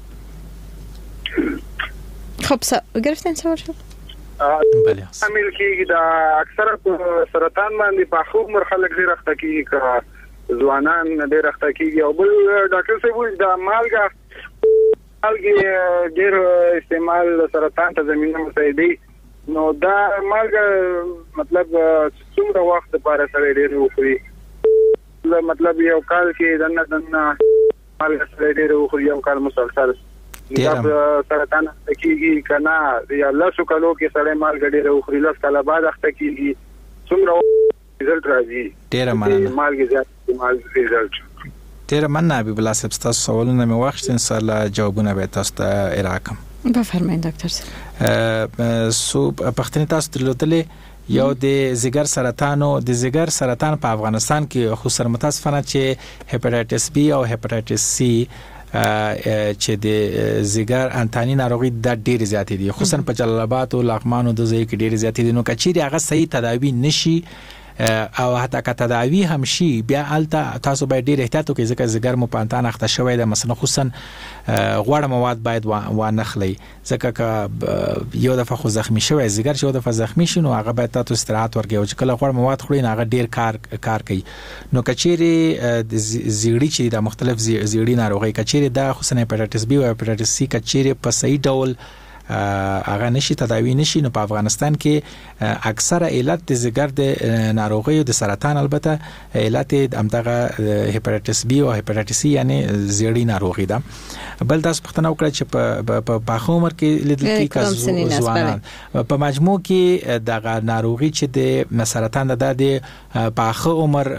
خب س گرفتین سوال شد؟ بله. عامل کېږي دا اکثره سرطان باندې پاخه عمر خلک ډېر اخته کېږي که ځوانان ډېر اخته کېږي او بل ډاکټر صاحب وایي دا مالګه مالګې ډېر استعمال سرطان ته زمینه مساعدوي نو دا مالګه مطلب څومره وخت لپاره سره ډېر وخوري مطلب یو کال کې دنه دنه مالګه سره ډېر وخوري یو کال مسلسل دا سرطان کېږي که نه یا لسو کالو کې سړی مالګه ډېر وخوري لس کاله بعد اخته کېږي څومره رزلټ راځي ډېره مننه مالګې زیات استعمال رزلټ ډېره مننه حبیب الله صاحب ستاسو سوالونه مې واخیستل ان شاء الله جوابونه به تاسو ته ارائه کوم. بفرمایئ ډاکټر صاحب. سو پښتني تاسو درلودلې یو د زیګر سرطان او د زیګر سرطان په افغانستان کې خصوصا متاسفانه چې هپاتایتس بی او هپاتایتس سی چې د زیګر انتانی ناروغي د ډېر زیاتې دي خصوصا په جلال آباد او لغمان او د ځای کې ډېر زیاتې دي نو کچېری هغه صحیح تداوی نشي او حتی که تداوی هم شي بیا الته تاسو باید ډیر احتیاط وکړئ ځکه زګر مو پانتان اخته شوی د مثلا خصوصا غوړ مواد باید و نه خلی ځکه که یو دفعه خو زخمی شوی زګر چې یو دفعه زخمی شي نو هغه باید تاسو استراحت ورکړئ او چې کله غوړ مواد خورئ هغه ډیر کار کار کوي نو کچېری زیړی چې د مختلف زیړی ناروغي کچېری د خصوصا هپاتایتس بی او هپاتایتس سی کچېری په صحیح ډول هغه نشي تداوی نشي نو په افغانستان کې اکثره علت د زګر د ناروغي او د سرطان البته علت همدغه هپاتایتس بی او هپاتایتس سی یعنی زیړی ناروغي ده. بل تاسو پښتنه وکړه چې په په عمر کې لیدل کېږي ځوانان په مجموع کې دغه ناروغي چې د سرطان د په عمر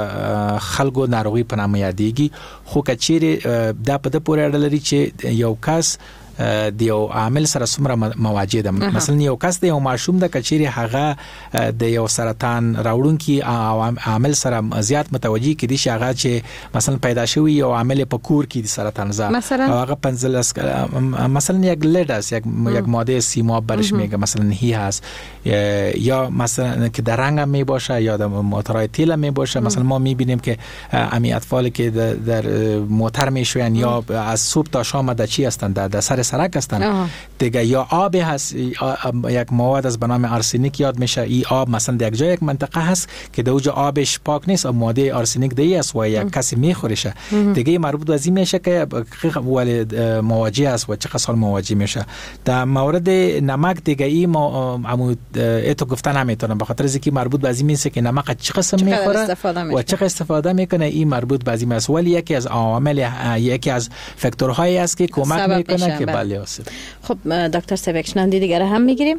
خلکو ناروغي په نامه یادېږي خو کچېره دا په د پورې اړه لري چې یو کس د یو عامل سره څومره مواجه ده مثلا یو کس د یو ماشوم د کچېری هغه د یو سرطان راوړونکي عامل سره زیات متوجي کړي چې هغه چې مثلا پیدا شوی یو عامل په کور کې د سرطان زا او هغه پنځلس مثلا یک لداس یک یک ماده سیماب برش میگه مثلا هی هست یا مثلا که در رنگ می باشه یا در موتورهای تیل می باشه مثلا ما میبینیم که امی اطفالی که در موتر میشوین یا از صبح تا شام در چی هستن در سر سرک هستن دیگه یا آب هست یک مواد از به نام آرسنیک یاد میشه این آب مثلا در یک جای یک منطقه هست که در اونجا آبش پاک نیست ماده آرسنیک دیگه است و یک کسی میخورشه دیگه مربوط به این میشه که ولی مواجه است و چه قسم مواجه میشه. در مورد نمک دیگه این ما عمود اتو گفتن نمیتونم به خاطر اینکه مربوط به این میشه که نمک چه قسم میخوره و چه استفاده میکنه این مربوط به این است ولی یکی از عوامل یکی از فاکتورهایی است که کمک میکنه که بله آسف. خب دکتر صاحب یک شنونده دیگر هم میگیریم.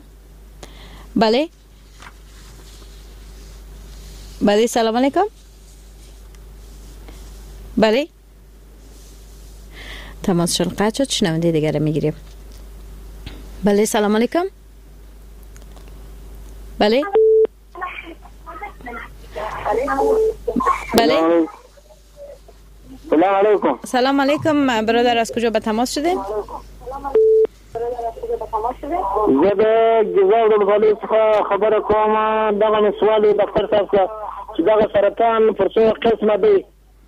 بله بله سلام علیکم. بله تماسشون قطع شد. شنونده دیگر میگیریم. بله سلام علیکم. بله بله سلام علیکم. سلام علیکم برادر، از کجا به تماس شدین؟ زه د جزایر ولسوالۍ څخه خبره کوم. دغه سوال ډاکټر صاحب ته چې دغه سرطان پر څو قسمه دی،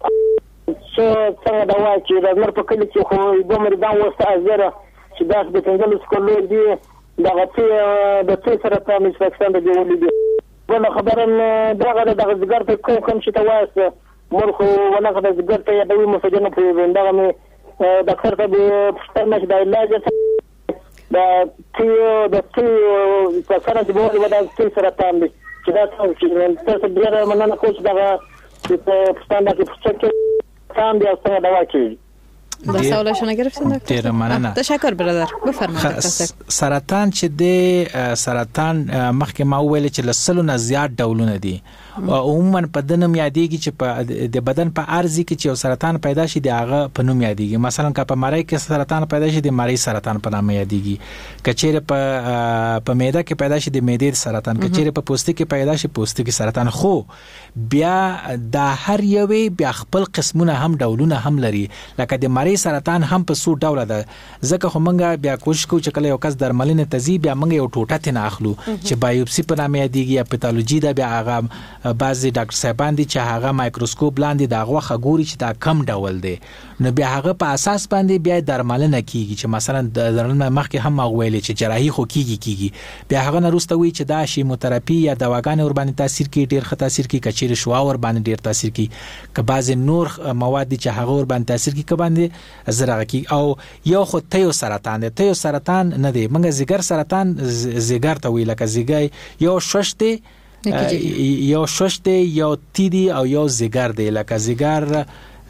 څه څنګه دوا چې د نور په کلی کې خو دوه مریضان وسته ازره چې داس د پنځلس کلو دی دغه څه د څه سرطان انفکشن دی ولې بل خبره دغه دغه ځګر په کوم کوم چې تواسه مرخو ولغه د ځګر ته د ویمو سجنه په دغه مې ډاکټر ته به پښتنه د علاج د تیو د تیو په سره د بوله د تیو سرطان دی چې دا څه چې تاسو ډیر مننه کوم دغه په پښتنه کې څه کام دی او څنګه دوا کوي. با سوالشون گرفتین دکتر؟ ډیر مننه. تشکر برادر. بفرمایید. سرطان چې د سرطان مخکې ما ویل چې لسلو نه زیات ډولونه دي. عموما په دنم یادېږي چې په د بدن په ارزي کې چې سرطان پیدا شي د هغه په نوم یادېږي. مثلا که په مری کې سرطان پیدا شي د مری سرطان په نامه یادېږي. کچېره په په معده کې پیدا شي د معدې سرطان، کچېره په پوستکي کې پیدا شي پوستکي سرطان. خو بیا د هر یوې بیا خپل قسمونه هم ډولونه هم لري. لکه د مری سرطان هم په څو ډوله ده. ځکه خو موږ بیا کوشش کوو چې کله یو کس درملنه تزي بیا موږ یو ټوټه تنه اخلو چې بایوپسي په نامه یادېږي یا پیتالوژي ده. بیا هغه بعضی ډاکټر صاحبان دي چې هغه مایکروسکوپ لاندې دا غوخه ګوري چې دا کم ډول دی، نو بیا هغه په اساس باندې بیا درملنه کیږي. چې مثلا د درملنه مخکې هم ویل چې جراحي خو کیږي کیږي بیا هغه نه روسته وي چې دا شیموتراپي یا دواګانې ور باندې تاثیر کوي، ډیر ښه تاثیر کوي. کچېر شوا ور باندې ډیر تاثیر کوي. که بعضی نور مواد چې هغه ور باندې تاثیر کوي که باندې زرغه کی. او یو خو تیو سرطان دی. تیو سرطان نه دی، موږ زیګر سرطان زیګر ته ویل. که زیګر یو شش دی یو شش دی یو تی دی او یو زیګر دی. لکه زیګر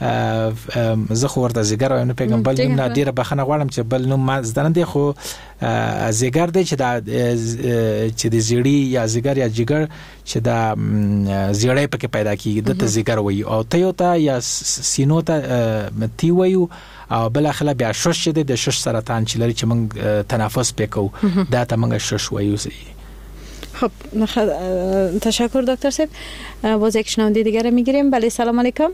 زه خو ورته زیګر وایم، نه پیغام بل نوم نه ډیره بخنه غواړم چې بل نوم ما زدن دی. خو زیګر دی چې دا چې د زیړی یا زیګر یا جګر چې دا زیړی پکې پیدا کیږي د ته زیګر وایي. او ته یو ته یا سینو ته تی وایو. او بل اخلا بیا شش دی د شش سرطان چې لري چې موږ تنفس پکو دا ته موږ شش وایو. خب تشکر دکتر صاحب. باز یک شنونده دیگر میگیریم. بله سلام علیکم.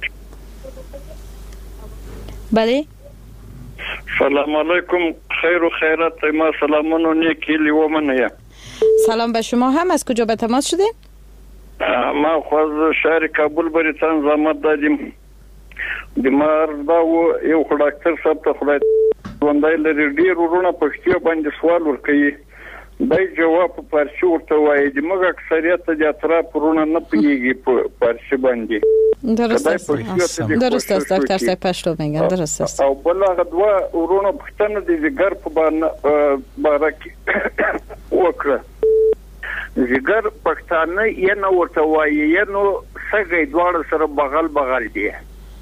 بله سلام علیکم. خیر و خیرات ما سلامون و نیکی لیومنه. سلام به شما هم. از کجا به تماس شدین؟ ما خواهد شهر کابل بریتان زحمت دادیم. بیمار دا و یو ډاکټر صاحب ته خدای وندای لري ډیر ورونه پښتو باندې سوال ورکړي. دای جواب په فارسی ورته وایي. د موږ اکثریت د اطراف ورونه نه پیږي په فارسی باندې. درست است. درست است دکتر صاحب پښتو میگن. درست است. او بل هغه دوا ورونه پښتنه د زیګر په باره کې وکړه. زیګر پښتانه یې نه ورته وایي یې نو څنګه دواړه سره بغل بغل دي.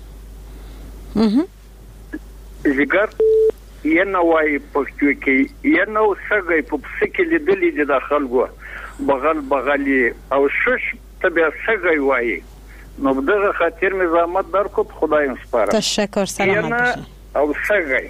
زیګر یې نه وایي پښتو کې یې نو څنګه په پسکې لیدلې د داخلګو بغل بغل او شش ته بیا څنګه وایي. نو دغه خاطر نظامت درکو خدای مسپاره. تشکر. سلامت باشین. او څنګه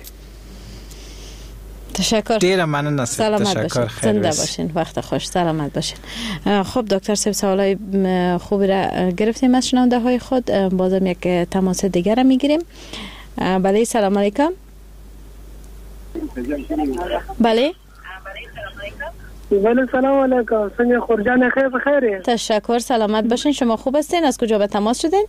تشکر. ډیر مننه. تشکر. زنده باشین. وقت خوش. سلامت باشین. خب دکتر صاحب سوالای خوبی را گرفتیم از شنونده های خود. بازم یک تماس دیگر را میگیریم. بله سلام علیکم. بله بله سلام علیکم. څنګه خورجان خیر بخیر؟ تشکر. سلامت باشین. شما خوب هستین؟ از کجا به تماس شدین؟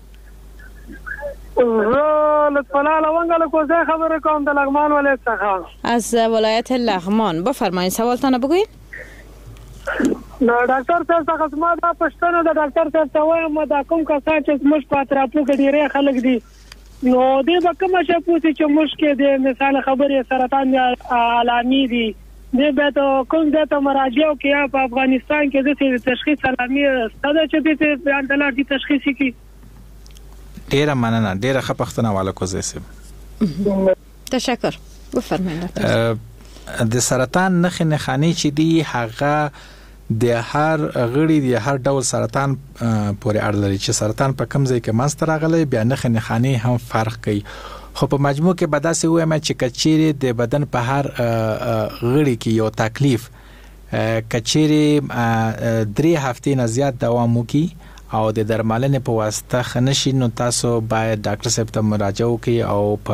لطفاً لونگل کوزه خبر کوم د لغمان ولایت څخه. از ولایت لغمان. بفرمایید سوالتان بگویید. نو ډاکټر صاحب څنګه ما دا پښتنه د ډاکټر صاحب ته وایم دا کوم کسان چې موږ په اطرافو کې ډیره خلک دي نو دې به کوم چې پوښتې چې موږ کې د مثال خبرې سرطان علامي دي دې به ته کوم ځای ته مراجعه وکړي په افغانستان کې د تشخیص علامي ستاسو چې دې په اندلار کې تشخیص کړي. ډیره مننه. ډیره ښه پښتنه والا کوزه سم. تشکر. بفرمایئ. د سرطان نښې نښانې چې دی هغه د هر غړي د هر ډول سرطان پورې اړه لري چې سرطان په کوم ځای کې منځته راغلی بیا نښې نښانې هم فرق کوي. خو په مجموع کې به داسې ووایم چې کچېرې د بدن په هر غړي کې یو تکلیف کچېرې درې هفتې نه زیات دوام وکړي او د درملنې په واسطه خنشي نو تاسو باید ډاکټر صاحب ته مراجعه وکړئ او په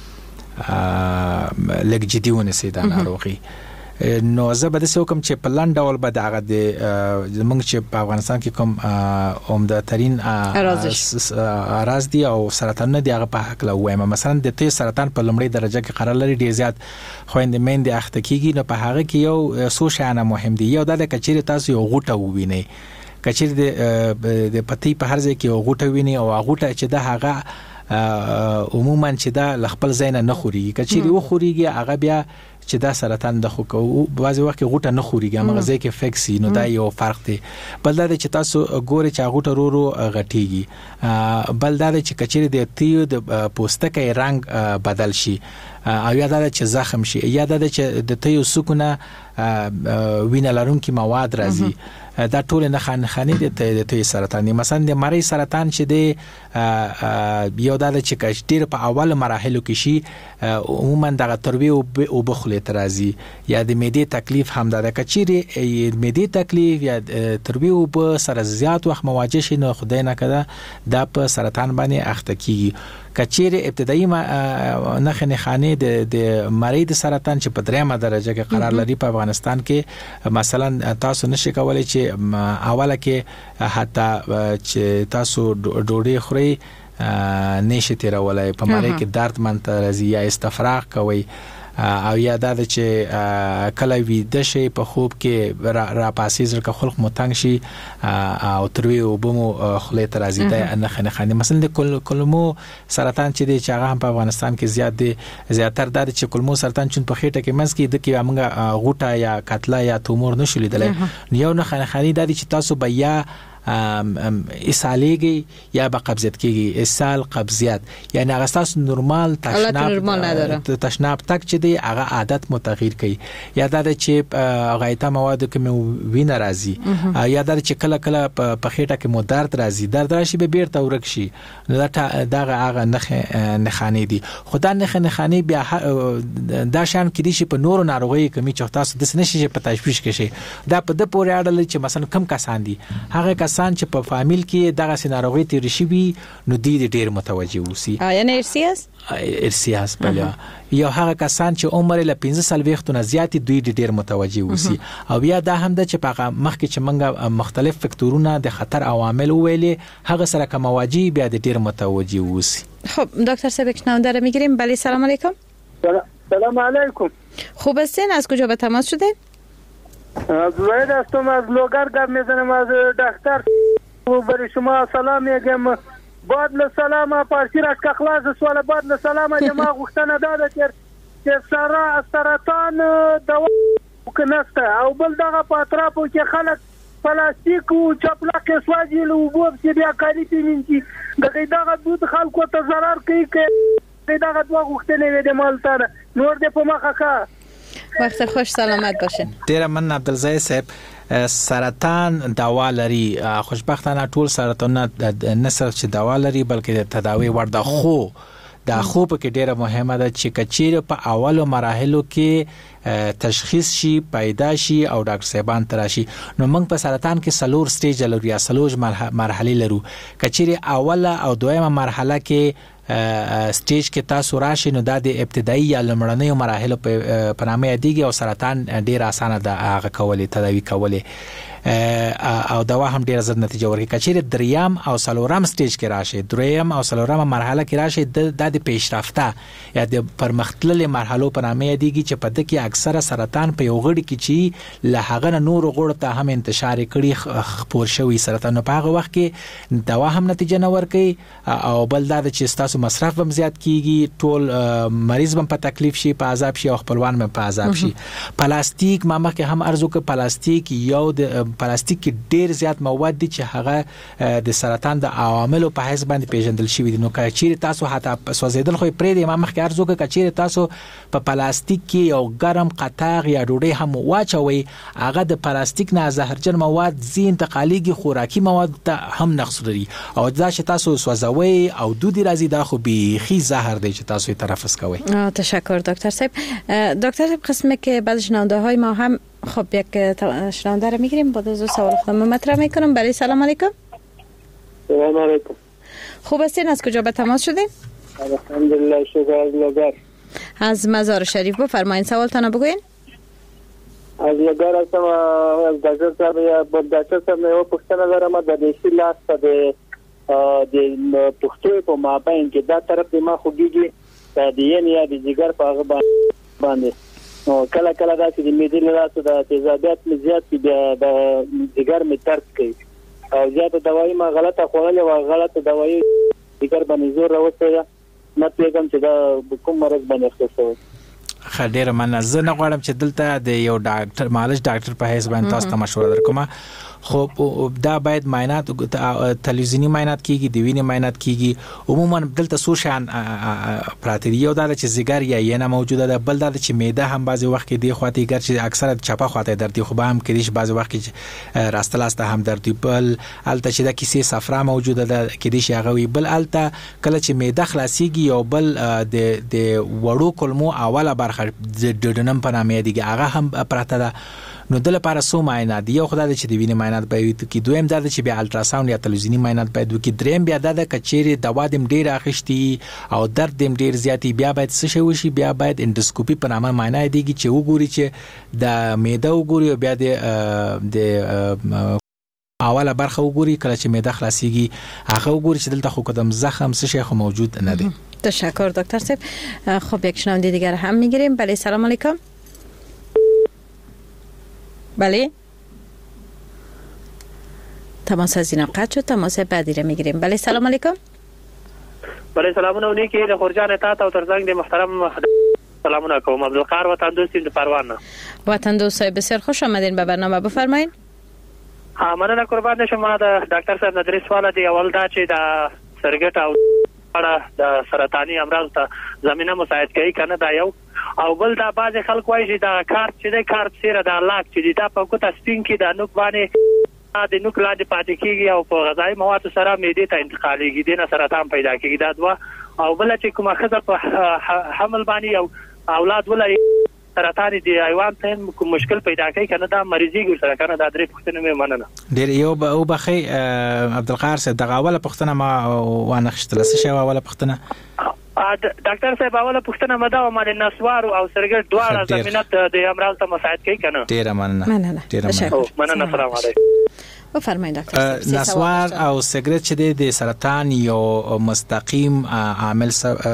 لږ جدي ونیسئ دا ناروغي. نو زه به داسې وکړم چې په لنډ ډول به د هغه د زموږ چې په افغانستان کې کوم عمده ترین اراز دي او سرطانونه دي هغه په هکله ووایم. مثلا د تی سرطان په لومړۍ درجه کې قرار لري، ډېر زیات خویندې میندې اخته کېږي. نو په هغه کې یو څو شیان مهم دي. یو دا د کچېرې تاسو یو غوټه ووینئ، کچېرې د پتی په هر ځای کې یو غوټه وینئ او هغه غوټه چې دا هغه عموما چې دا خپل ځای نه خوريږي، کچېرې وخوريږي هغه بیا چې دا سرطان د خو کو بعضی وخت غوټه نه خوريږي مغزه کې فکسي، نو دا یو فرق دی. بل دا چې تاسو ګوري چې غوټه رو رو غټيږي. بل دا چې کچېرې د تیو د پوستکي رنگ بدل شي او یا دا چې زخم شي یا دا چې د تیو سکونه وینه لرونکي مواد راځي. دا ټول نه خانخاني د توی سرطان دي. مثلا د مری سرطان چې دی یو دا چې کشتیر په اول مراحلو کې شي عموما د ترویه او بخله ترازی یا د معدې تکلیف هم دا کچيري معدې تکلیف یا ترویه او په سر زیات وخت مواجه شي نو خدای نه کړه دا په سرطان باندې اخته کیږي. کچيري ابتدایي نخنه خانه د د مری د سرطان چې په دریمه درجه کې قرار لري په افغانستان کې مثلا تاسو نشئ کولای چې اوله کې حتی چې تاسو ډوډۍ خوري نشئ تیرولای، په مری کې درد منته راځي یا استفراغ کوي او یا دا چې کله وی د شي په خوب کې را پاسې زړه خلق متنګ شي او تروي او بمو خله ترازی ده نه خنه خنه. مثلا د کلمو سرطان چې دی چې هغه په افغانستان کې زیات دی، زیاتره د چې کلمو سرطان چون په خېټه کې منځ کې د کې موږ غوټه یا کتله یا تومور نشولې دلې یو نه خنه خنه د چې تاسو بیا اسالېږي یا به قبضیت کېږي. اسال قبضیت یعنی هغه تاسو نورمال تشناب تشناب تک چې دی هغه عادت متغیر کوي یا دا چې غایطه مواد کې وینه راځي یا دا چې کله کله په خېټه کې مو درد راځي، درد راشي به بیرته ورک شي. دا دا هغه نه خاني دي. خدای نه خاني خاني بیا دا شان کې دي چې په نورو ناروغي کمی چې تاسو د نشي په تشویش کې شي. دا په د پورې اړه چې مثلا کم کسان دي هغه کسان چې په فامیل کې دغه سيناروغي تیر شي وي نو دي ډېر متوجه وسی. یعنی ارسیاس ارسیاس بل یو هغه کسان چې عمر له پنځه سال وختونه زیات دوی ډېر متوجه وسی. او بیا دا هم د چې په مخکې چې منګه مختلف فکتورونه د خطر عوامل ویلې هغه سره کوم واجی بیا ډېر متوجه وسی. خب دکتر سبکشنو داره میگیریم. بله سلام علیکم. سلام علیکم. خوب هستین؟ از کجا به تماس شدین؟ زوید هستم از لوگر گپ میزنم از دختر و برای شما سلام میگم. بعد سلام پارسی را که خلاص سوال بعد سلام ما غوښتنه داده چې سره سرطان دوا کنسته او بل دغه په اطرافو کې خلک پلاستیک او چپلاک سواجي لو بو چې بیا کاری پینځي دغه دغه دود خلکو ته zarar کوي کې دغه دوا غوښتنه د مال سره نور د په مخه کا. وقت خوش سلامت باشین. ډیر من عبدالزای صاحب سرطان دوا لري. خوشبختانه ټول سرطانونه نه صرف چې دوا لري بلکې د تداوی وړ د خو د خو په کې ډیره مهمه ده چې کچیر په اولو مراحلو کې تشخیص شي، پیدا شي او ډاکټر صاحبان تراشي. نو موږ په سرطان کې سلور سټیج لرو یا سلور مرحله لرو. کچیر اوله او دویمه مرحله کې سټیج کې تاسو راشي نو د ابتدایي یا لمړنیو مراحلو په نامه یادېږي او سرطان ډیر اسانه ده هغه کولې تداوی کولې او دوا هم ډیر زړه نتیجه ورکړي. کچېره دریم او سلورم سټیج کې راشي، دریم او سلورم مرحله کې راشي د د پیشرفته یا د پرمختللې مرحلو په نامه یادېږي چې په دې کې اکثره سرطان په یو غړي کې چې له هغه نور غړو ته هم انتشار کړي خپور شوی سرطان په هغه وخت کې دوا هم نتیجه نه ورکړي او بل دا چې تاسو مصرف هم زیات کیږي، ټول مریض هم په تکلیف شي، په عذاب شي او خپلوان هم په عذاب شي. پلاستیک ما مخکې هم ارزو کې پلاستیک یو د پلاستیک کې ډیر زیات مواد دي چې هغه د سرطان د عواملو په حساب باندې پیژندل شوی دي. نو کچېره تاسو حتی سوځیدل خو پرې د ما مخکې ارزو کې کچېره تاسو په پلاستیک کې یو ګرم قطاغ یا ډوډۍ هم واچوي هغه د پلاستیک نه زهرجن مواد زی انتقالیږي، خوراکي مواد ته هم نقص لري او دا چې تاسو سوځوي او دودي راځي دا خو بیخي زهر دی چې تاسو یې تنفس کوئ. تشکر دکتر صاحب. دکتر صاحب قسمه که بعض شنونده های ما هم خب یک شنونده رو میگیریم. بعد از سوال خودم مطرح میکنم. بله سلام علیکم. سلام علیکم. خوب هستین؟ از کجا به تماس شدین؟ الحمدلله شکر از لگر. از مزار شریف بفرمایید سوالتان بگوین. از لگر هستم. از دکتر صاحب یا دکتر صاحب نه پوښتنه لرم د دې لاس ته د د پښتو په مابین کې دا طرف د ما خوږیږي د ین یا د جګر په هغه باندې نو کله کله دا چې د معدې له لاسه د تیزابیت مې زیات د جګر مې درد کوي او زیاته دوايي ما غلطه خوړلې و غلطه دوايي جګر باندې زور راوستل نه پیغام چې دا کوم مرض باندې خصوصي خډیر من زه نه غواړم چې دلته د یو ډاکټر مالش ډاکټر په حیث باندې تاسو ته مشوره درکوم خو دا باید معاینات تلویزیونی معاینات کیږي د وینې معاینات کیږي عموما دلته څو شان پراته دی یو دا چې زیګر یا ینه موجوده ده بل دا چې معده هم بعضی وخت کې دی خواته ګر چې اکثره چپه خواته درد خو به هم کېږي بعضی وخت کې راستلاسته هم درد بل الته چې د کیسې صفرا موجوده ده کېږي چې هغه وی بل الته کله چې معده خلاصيږي یو بل د د وړو کلمو اوله برخه د ډډنم په نامه دیږي هغه هم پراته ده نو د لپاره سو معاینات دی یو خدای چې د وینې معاینات باید کی دویم دا چې بیا الټراساوند یا تلویزیونی معاینات باید وکړي دریم بیا دا د کچېری دوا دیم ډیر اخیشتي او درد دیم ډیر زیاتی بیا باید څه شي وشي بیا باید اندوسکوپي په نامه معاینه دیږي چې وګوري چې د معده وګوري او بیا د د اوله برخه وګوري کله چې معده خلاصيږي هغه وګوري چې دلته خو کدم زخم څه شي خو موجود نه دی. تشکر دکتر صاحب. خب یک شنونده دیگر هم میگیریم. بله سلام علیکم. بله تماس از این قطع شد. تماس بعدی را میگیریم. بله سلام علیکم. بله سلامونه ونیکی د خورجان تا تا تر زنگ د محترم سلامونه کوم. عبدالقهار وطن دوستیم د پروان. وطن دوست بسیار خوش آمدین به برنامه بفرمایید. ها مننه قربان شما. د ډاکټر صاحب نظری سوال دی اول دا چې د سرګټ او د سرطاني امراض ته زمينه مساعد کوي کنه دا یو او بل دا باز خلک وایي چې دا کارت چې د کارت سره دا لاک چې دا په کوته سپین کې د نوک باندې د نوک لاندې پاتې کیږي او په غذایی مواد سره معدې ته انتقالېږي د نه سرطان پیدا کیږي دا دوا او بل چې کومه خزه په حمل باندې او اولاد ولري سرطان دی حیوان ته کوم مشکل پیدا کوي کنه دا مریضي ګر سره کنه دا درې پښتنه مې مننه ډیر یو او بخي عبدالقهار صاحب دغه اوله پښتنه ما وانه خشتله څه شی اوله پښتنه ډاکټر صاحب اوله پښتنه مده او باندې نسوار او سرګټ دواړه زمينت د امراض ته مساعد کوي کنه ډیر مننه ډیر مننه السلام علیکم. بفرمایید دکتر صاحب. نسوار او سیګریټ چې د سرطان یو مستقیم عامل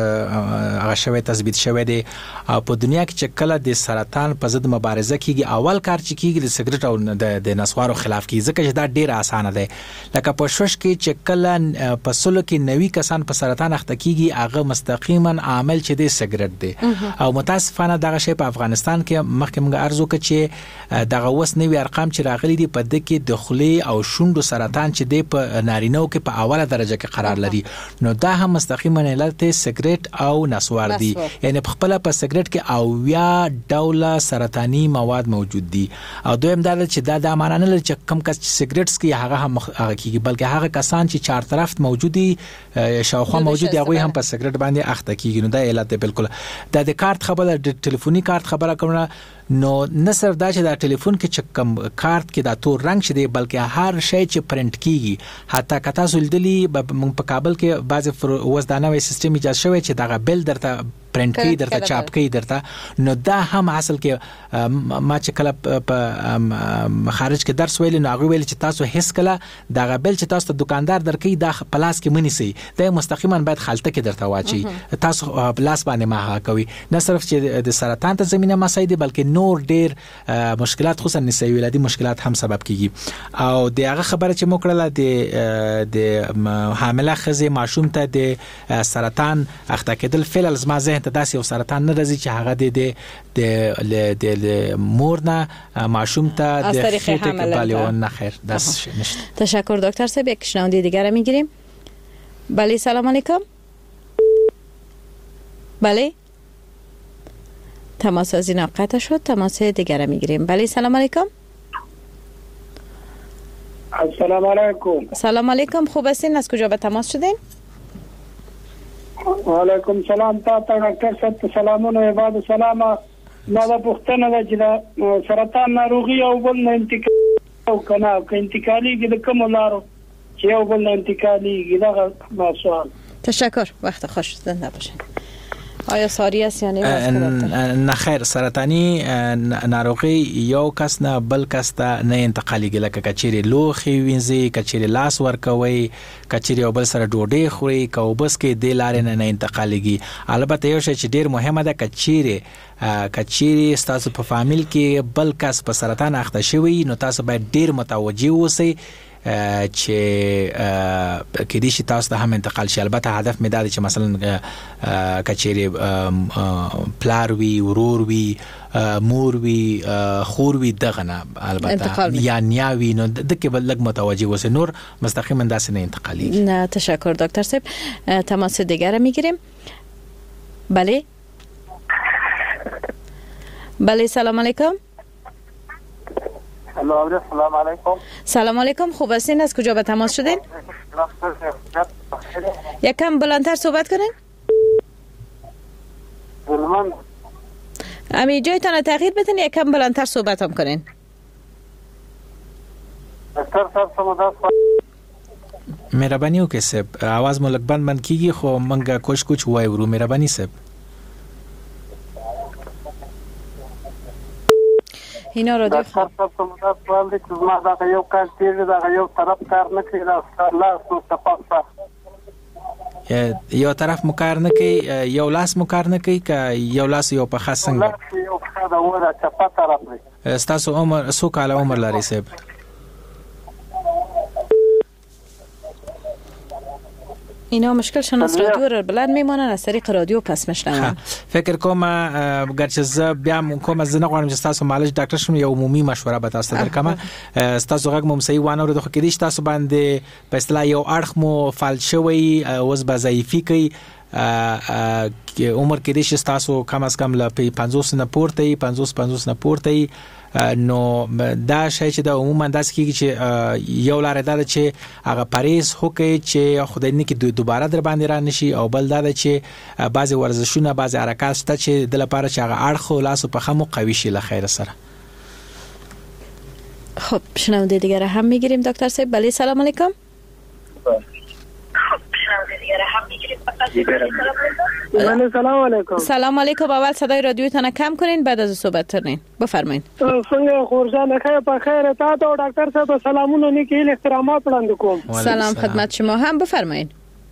هغه شوی تثبیت شوی دی او په دنیا کې چې کله د سرطان په ضد مبارزه کیږي اول کار چې کیږي د سیګریټ او د نسوارو خلاف کیږي ځکه چې دا ډیر اسانه دی لکه په شوش کې چې کله په سلو کې نوي کسان په سرطان اخته کیږي هغه مستقیما عامل چې د سیګریټ دی او متاسفانه دغه شی په افغانستان کې مخکې موږ ارزو کړ چې دغه وس نوي ارقام چې راغلي دي په د کې دخلي او شوندو سرطان چې د په نارینه او کې په اوله درجه کې قرار لري نو دا هم مستقیما علت سیګریټ او نسوار دي یعنی په خپل په سیګریټ کې او یا ډوله سرطاني مواد موجود دي او دویم دا چې دا د معنی نه لري چې کم کس سیګریټس کې هغه هم هغه کیږي بلکې هغه کسان چې چار طرف موجودي شاوخوا موجود هغه هم په سیګریټ باندې اخته کیږي نو دا علت بالکل دا د کارت خبره د ټلیفوني کارت خبره کومه نو نصر دا چې دا ټلیفون کې چې کم کارت کې دا تور رنگ شې دی بلکې هر شی چې پرنٹ کیږي حتی کتا سولدلی په کابل کې بعض وزدانه وي سیستم ایجاد شوی چې دا بل درته پرنٹ کی درته چاپ کی درته نو دا هم اصل کې ما چې کله په خارج کې درس ویل نو هغه ویل چې تاسو هیڅ کله دا بل چې تاسو دکاندار درکې دا پلاس کې منی سي دا مستقیما باید خلطه کې درته واچي تاسو پلاس باندې ما کوي نه صرف چې د سرطان ته زمينه مسایدي بلکې نور ډیر مشکلات خصوصا نسوي ولادي مشکلات هم سبب کیږي او دغه خبره چې موکړه د د حامله خزه ماشوم ته د سرطان اخته کېدل فعل زما ذهن ته داسې یو سرطان نه راځي چې هغه د د د مور نه ماشوم ته د خېټه کې بالون نه خیر داس نشته. تشکر دکتر صاحب. یک شنونده دیگر میگیریم. بله سلام علیکم. بله تماس از این قطع شد. تماس دیگر میگیریم. بله سلام علیکم. السلام علیکم. سلام علیکم. خوب هستین؟ از کجا به تماس شدین؟ وعلیکم سلام. تا ته ډاکټر صاحب سلامونه عباد سلام. ما د پښتنه د جلا سرطان ناروغي او بل نه انتقال او کنه او انتقالي کې د کوم لارو چې یو بل انتقالیږي دغه مسؤل. تشکر، وقت خوش، زنده باشین. آیا ساری است یا نه؟ نه خیر، سرطانی ناروغي یو کس نه بل کس ته نه انتقالیږي، لکه کچيري لوخي وینځي، کچيري لاس ورکوي، کچيري یو بل سره ډوډۍ خوري، کو بس کې د لارې نه نه انتقالیږي. البته یو شی چې ډیر مهمه ده، کچيري کچيري تاسو په فامیل کې بل کس په سرطان اخته شوی، نو تاسو باید ډیر متوجي اوسئ چې کې دي چې تاسو ته هم انتقال شي. البته هدف مې دا دی چې مثلا کچيري پلار وی، ورور وی، مور وی، خور وی، دغه نه البته یا نیاوی، نو د کې بل لګ متوجي اوسئ، نور مستقیما داسې نه انتقالی. نه تشکر دکتر صاحب. تماس دیگر میگیریم. بله بله، سلام علیکم. سلام علیکم. سلام علیکم، خوب هستین؟ از کجا به تماس شدین؟ یکم بلندتر صحبت کنین. ظلمان امی جایتان تغییر بدین، یکم بلندتر صحبت هم کنین. دکتر صاحب سمداس مهرباني وکړئ صاحب، आवाज مو لږ بند بند کیږي، خو منګه کوش کوچ وای ورو. مهرباني صاحب. اینا را دکتر صاحب سمداس سوال دی چې ما دا یو کار تیری دا یو طرف کار نه کوي، دا الله سو تفاصیل یو طرف مو کار نه کوي، یو لاس مو کار نه کوي، که یو لاس یو په خاص څنګه یو ښه دا وره چپا طرف دی. تاسو عمر څو کاله عمر لري صاحب؟ اینا مشکل شناس رادیو رو بلند میمانن، از طریق رادیو پس میشنون. فکر کوم گرچه ز بیا کوم از نه غواړم چې تاسو مالج ډاکټر شوم، یو عمومي مشوره به تاسو درکمه. تاسو غږ مو صحیح وانه ورته کې دي تاسو باندې په اصطلاح یو اړخ مو فعال شوی، اوس به ضعیفي کوي. عمر کې دي چې تاسو کم از کم ل پنځوس نه پورته پنځوس پنځوس نه پورته، نو دا شای چې د عموما داس کیږي چې یو لار ده چې هغه پریز هوکي چې خدای نه کې دوباره در باندې را نشي، او بل دا چې بعضی ورزشونه بعضی حرکات ست چې د لپاره چې هغه اړخ او لاس په خمو قوي شي. له خیر سره. خب شنونده دیگه هم میگیریم دکتر صاحب. بله سلام علیکم. سلام علیکم. سلام علیکم. اول صدای رادیوتون کم کنین، بعد از صحبت کنین. بفرمایید. څنګه خورجان خیر په خیر تا ته ډاکټر صاحب سلامونه نیکی احترامات وړاندې کوم. سلام خدمت شما هم، بفرمایید.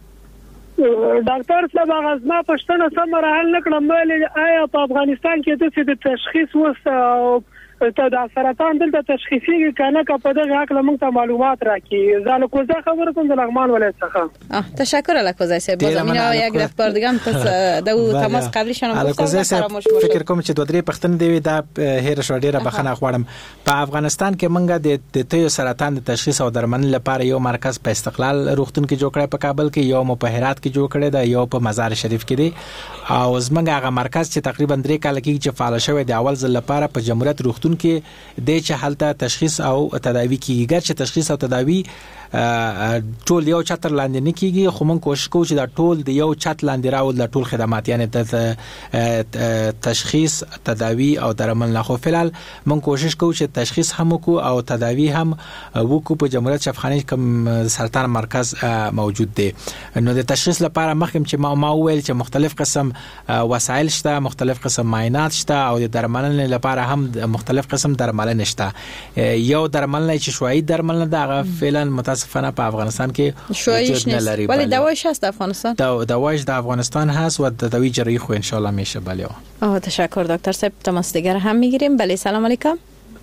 ډاکټر صاحب هغه ما پښتنه سم راحل نکړم، آیا په افغانستان کې د تشخیص وسه ته د سرطان دلته تشخیصي کنه که په دغه حق لمن ته معلومات راکړي؟ زاله کوزه خبر کوم د لغمان ولایت څخه. اه تشکر الکوزه صاحب. بازم اینا یک دفعه بار دیگه هم د تماس قبلی شنو گفتم فکر کوم چې دوه درې پښتنه دی دا هیر شو ډیره بخنه غواړم. په افغانستان کې منګه د تیو سرطان د تشخیص او درملنې لپاره یو مرکز په استقلال روغتون کې جوړ کړی په کابل کې، یو مو په هرات کې جوړ کړی دا، یو په مزار شریف کې دی، او زمنګ هغه مرکز چې تقریبا درې کال کې چې فعال شوی دی اول ځل لپاره په جمهوریت روغتون کې د چې حالت تشخیص او تداوی کیږي. ګرچې تشخیص او تداوی ټول یو چتر لاندې نه کیږي، خو موږ کوشش کوو چې دا ټول د یو چت لاندې راول د ټول خدمات، یعنی د تشخیص تداوی او درملنه. خو فلال موږ کوشش کوو چې تشخیص هم وکړو او تداوی هم وکړو. په جمهوریت شفاخانه کوم سرطان مرکز موجود دی. نو د تشخیص لپاره مخکې چې ما ما ویل چې مختلف قسم وسایل شته، مختلف قسم معاینات شته، او د درملنې لپاره هم مختلف قسم درملنه شته. یو درملنه چې شوایی درملنه دا فعلا متاسفانه په افغانستان کې شوایش نیست، ولی دوایش هست افغانستان. دو دوایش در افغانستان هست و دواوی جراحی خو ان شاء الله میشه. بله. آه تشکر دکتر صاحب. تماس دیگر هم میگیریم. بله سلام علیکم.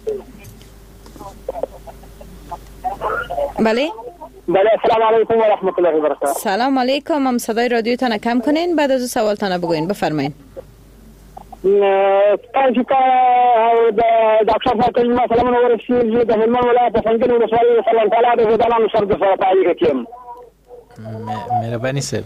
بله بله سلام علیکم و رحمت الله و برکاته. سلام علیکم. هم صدای رادیوتون کم کنین، بعد از سوالتون بگوین. بفرمایید. تاسو ته د ډاکټر صاحب کلمه سلامونه ورسیږي د هلمند ولایت په څنګه ولسوالۍ سلام تعالی د ودانانو سره د سره کوم. مهرباني صاحب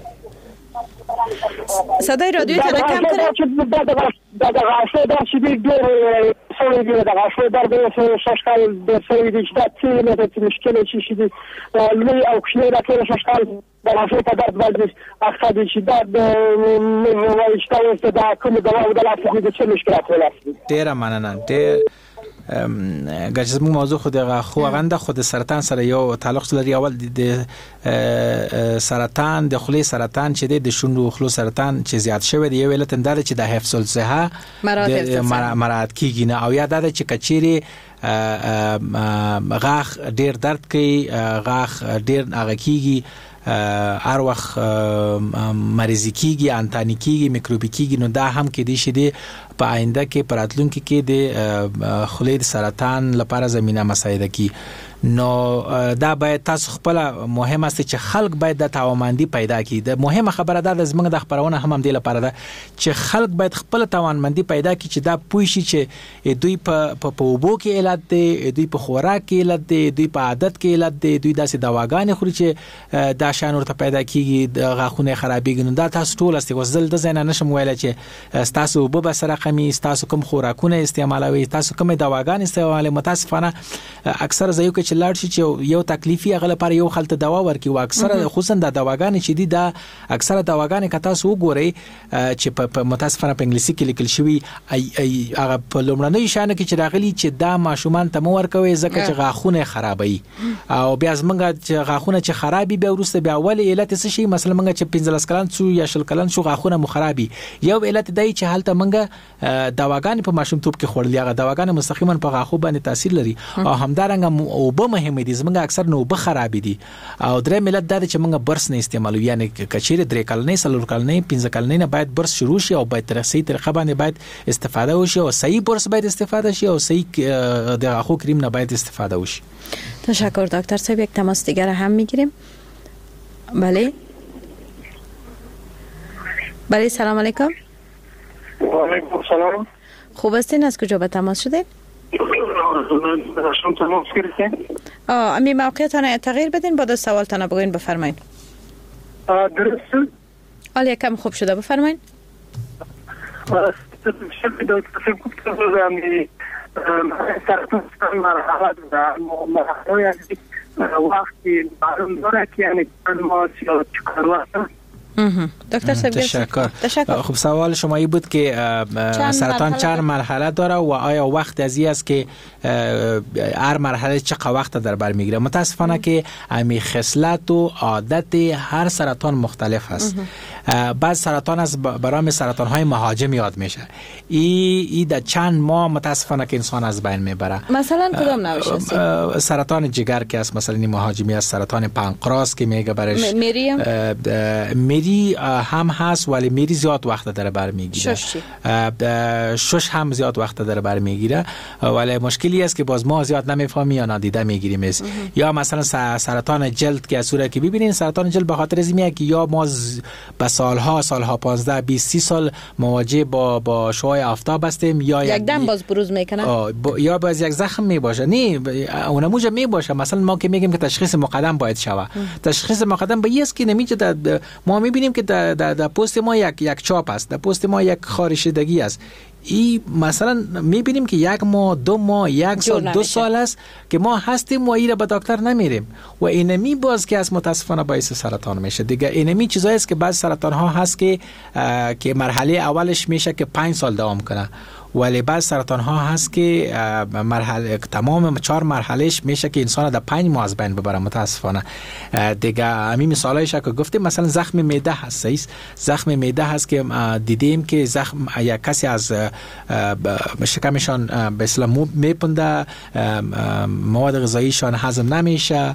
صدای رادیو ته کم کنید. دا د غاښو د شیدې ډېر سوي دي، د غاښو درد یې شاشکال د سوي دي چې دا څه نه د مشکل شي شي لوی او کوچنی راکړي شاشکال د غاښو په درد باندې اخته دي چې دا د وایي چې دا کوم دوا او د لاسې د څه مشکلات ولاسي. ډېر مننه. ډېر گرچه زمون موضوع خود خو غنده خود سرطان سره یو تعلق لري. اول د سرطان د خولې سرطان چې د شونډو خلو سرطان چې زیات شوی دی، یو علت اندار چې د حفظ الصحه مراد کیږي نه، او یا د چې کچيري غاخ ډیر درد کوي، غاخ ډیر هغه کیږي، هر وخت مریضی کیږي، انتانی کیږي، میکروبی کیږي، نو دا هم کې دي چې د په آینده کې پراتلونکو کې د خولې د سرطان لپاره زمينه مساعده کی. نو دا باید تاسو خپل مهم است چې خلک باید د توانمندي پیدا کړي. د مهمه خبره ده د زمنګ د خبرونه هم هم دی لپاره ده چې خلک باید خپل توانمندي پیدا کړي، چې دا پوه شي چې دوی په په وبو کې علت دی، دوی په خوراک کې علت دی، دوی په عادت کې علت دی، دوی داسې دواګانې خوري چې دا شان ورته پیدا کیږي، د غاښونه خرابېږي. نو دا تاسو ټول است وزل د زنه نشم ویل چې تاسو وبو به سره کمی، تاسو کوم خوراکونه استعمالوي، تاسو کوم دواګانې استعمالوي. متاسفانه اکثر زيو کې لاړ شي چې یو تکلیفي هغه لپاره یو خلته دوا ورکي، او اکثره خصوصا د دواګانې چې دي دا اکثره دواګانې کته سو ګوري چې په متاسفانه په انګلیسي کې لیکل شوی هغه په لومړنۍ شانه کې چې راغلي چې دا ماشومان ته مو ورکوي ځکه چې غاښونه خرابوي، او بیا زمونږ چې غاښونه چې خرابي بیا ورسته بیا اول علت څه شي، مثلا موږ چې پنځلس کلن شو یا شل کلن شو غاښونه مو خرابي، یو علت دی چې حالت موږ دواګانې په ماشومتوب کې خورلې، هغه دواګانې مستقیما په غاښو باندې تاثیر لري، او همدارنګه او به مهمه دي زمونږ اکثر نو به خراب دي. او درې ملت دا چې موږ برس نه استعمالو، یعنی کچېره درې کلنې سلور کلنې پنځه کلنې نه باید برس شروع شي، او باید تر صحیح طریقه باندې باید استفاده وشي، او صحیح برس باید استفاده شي، او صحیح د غاښو کریم نه باید استفاده وشي. تشکر دکتر صاحب. یک تماس دیگر هم میگیریم. بله بله سلام علیکم. و علیکم السلام. خوب هستین؟ از کجا به تماس شدید؟ شما تماس گرفتین؟ آه امی موقعیتان تغییر بدین، بعد سوالتان بگوین بفرمایید. درست. حال یکم خوب شده، بفرمایید. شکل دکتر صاحب گفتم امی سرطان مرحله داره، مرحله وقتی معلوم داره که یعنی ما یا چکار وقت. دکتر صاحب تشکر. خب سوال شما این بود که سرطان چند مرحله داره و آیا وقت از این است که هر مرحله چقدر وقت در بر میگیره؟ متاسفانه که امی خصلت و عادت هر سرطان مختلف است. بعض سرطان از برام سرطان های مهاجم یاد میشه، ای ای در چند ماه متاسفانه که انسان از بین میبره. مثلا کدام نوعش است؟ سرطان جگر که است مثلا مهاجمی است، سرطان پانکراس که میگه برش میری میری هم هست، ولی میری زیاد وقت داره برمیگیره. شش شش هم زیاد وقت داره برمیگیره، ولی مشکلی است که باز ما زیاد نمیفهمیم یا نادیده میگیریم. یا مثلا سرطان جلد که صورت که ببینین، سرطان جلد به خاطر از اینه که یا ما به سالها سالها پانزده بیست سی سال مواجه با با شعاع آفتاب هستیم، یا یک دم باز بروز میکنه، یا باز یک زخم میباشه. نه اونموجه میباشه. مثلا ما که میگیم که تشخیص مقدم باید شوه، تشخیص مقدم به این است که نمیشه ما میبینیم که در در پوست ما یک یک چاپ است، در پوست ما یک خارشیدگی است. ای مثلا میبینیم که یک ماه دو ماه یک سال دو سال است که ما هستیم و ایره به دکتر نمیریم، و اینمی باز که از متاسفانه باعث سرطان میشه دیگه. اینمی چیزایی است که بعض سرطان ها هست که که مرحله اولش میشه که پنج سال دوام کنه، ولی بعض سرطان ها هست که مرحله تمام چهار مرحلهش میشه که انسان در پنج ماه از بین ببره متاسفانه دیگه. همین مثالایش که گفتیم، مثلا زخم معده هست، زخم معده هست که دیدیم که زخم یا کسی از شکمشان به اصطلاح میپنده، مواد غذاییشان هضم نمیشه،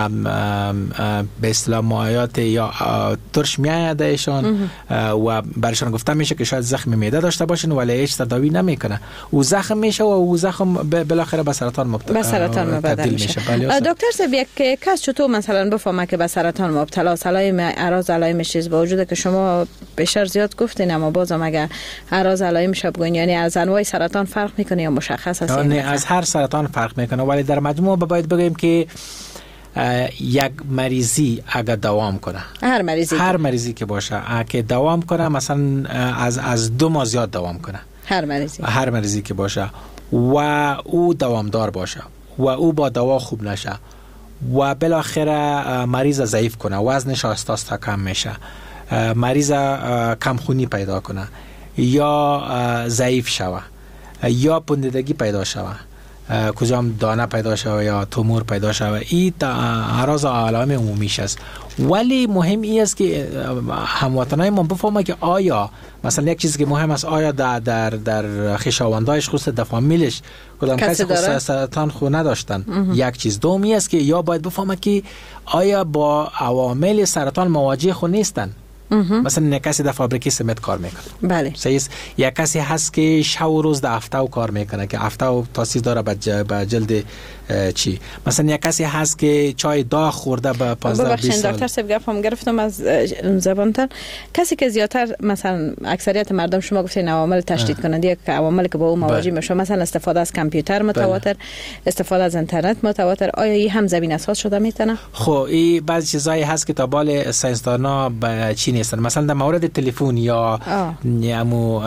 به اصطلاح مایعات یا ترش میادهشان، و برشان گفته میشه که شاید زخم معده داشته باشن ولی هیچ تداوی نمیکنه، و زخم میشه و او زخم بالاخره به سرطان مبتلا به سرطان مبتلا میشه. دکتر صاحب، یک کس چطور مثلا بفهمه که به سرطان مبتلا است؟ علائم اعراض علائمش چیز با وجود که شما بیشتر زیاد گفتین، اما بازم اگر اعراض علائمش بگوین، یعنی از انواع سرطان فرق میکنه یا مشخص است؟ نه، از هر سرطان فرق میکنه، ولی در مجموع باید بگیم که یک مریضی اگر دوام کنه، هر مریضی هر مریضی که باشه که دوام کنه، مثلا از از دو ماه زیاد دوام کنه، هر مریضی هر مریضی که باشه و او دوامدار باشه و او با دوا خوب نشه و بالاخره مریض ضعیف کنه، وزنش آهسته آهسته کم میشه، مریض کمخونی پیدا کنه یا ضعیف شوه یا پوندگی پیدا شوه کجام دانه پیدا شوه یا تومور پیدا شوه، این اعراض علائم عمومیش است. ولی مهم این است که هموطنای ما بفهمه که آیا مثلا یک چیزی که مهم است، آیا در در در خویشاوندایش خصوصا در فامیلش کدام کسی خود سرطان خو نداشتن. یک چیز دومی است که یا باید بفهمه که آیا با عوامل سرطان مواجه خو نیستن. مثلا یک کسی در فابریکه سمنت کار میکنه، بله صحیح، یک کسی هست که شب و روز در هفته کار میکنه که هفته تاثیر داره به جلد چی، مثلا یک کسی هست که چای داغ خورده به پانزده بیست سال. دکتر صاحب گفتم گرفتم از زبانتان، کسی که زیاتر مثلا اکثریت مردم شما گفتین عوامل تشدید کننده یک عوامل که با اون مواجه میشه، مثلا استفاده از کامپیوتر متواتر، استفاده از اینترنت متواتر، آیا این هم زمین اساس شده میتونه؟ خب این بعضی چیزایی هست که تا بال ساینس‌دانا به چی نیستن. مثلا در مورد تلفن یا یمو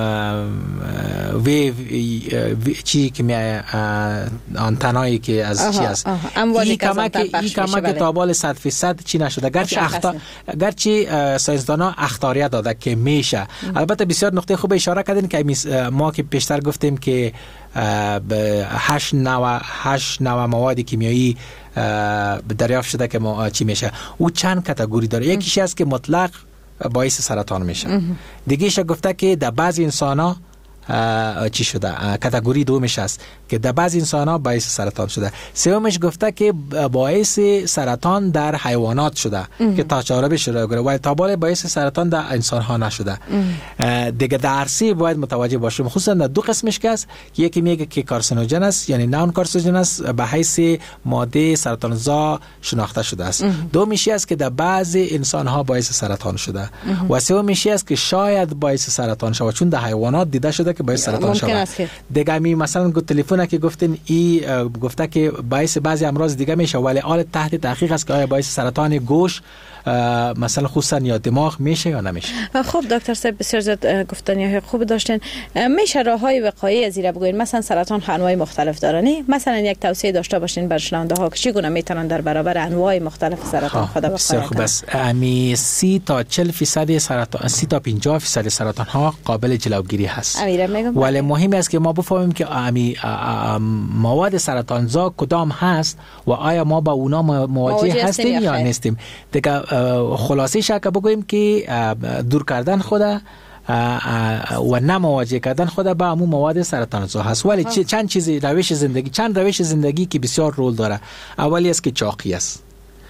ویو چی که می آنتنایی که از چی است، این کمک این کمک تا بال صد درصد چی نشده، گرچه اخطا گرچه ساینس‌دانا اخطاریت داده که میشه. البته بسیار نقطه خوب اشاره کردین که ما که پیشتر گفتیم که به هشت نوع هشت نوع مواد کیمیایی دریافت شده که ما چی میشه، او چند کاتگوری داره. یکیش است که مطلق باعث سرطان میشه، دیگه‌ش گفته که در بعضی انسان‌ها چی شده، کاتگوری دومش است که در بعضی انسان‌ها باعث سرطان شده. سومش گفته که باعث سرطان در حیوانات شده که تا چهارم شده و تا بالا باعث سرطان در انسان‌ها نشده. دیگه در سی باید متوجه باشیم، خصوصا در دو قسمش که است، یکی میگه که کارسینوژن است یعنی نان کارسینوژن است به حیث ماده سرطانزا شناخته شده است، دومیشی است که در بعضی انسان‌ها باعث سرطان شده و سومیشی است که شاید باعث سرطان شود چون در حیوانات دیده شده که باعث سرطان شود. دیگه می مثلا گفت تلفن که گفتین ای گفته که باعث بعضی امراض دیگه میشه، ولی حال تحت تحقیق است که آیا باعث سرطان گوش مثلا خصوصا یا دماغ میشه یا نمیشه. خب دکتر صاحب بسیار زیاد گفتنی خوب داشتین. میشه راههای وقایعی از این بگوین؟ مثلا سرطان انواع مختلف داره نه؟ مثلا یک توصیه داشته باشین بر شنونده ها که چگونه میتونن در برابر انواع مختلف سرطان خود وقایع کنن؟ بس امی سی تا چهل درصد سرطان، سی تا پنجاه درصد سرطان ها قابل جلوگیری هست. ولی مهم است که ما بفهمیم که امی مواد سرطانزا کدام هست و آیا ما با اونا مواجه هستیم یا نیستیم. دیگه خلاصه شک بگوییم که دور کردن خود و نمواجه کردن خود با همون مواد سرطانزا هست. ولی چند چیزی روش زندگی چند روش زندگی که بسیار رول داره. اولی است که چاقی است.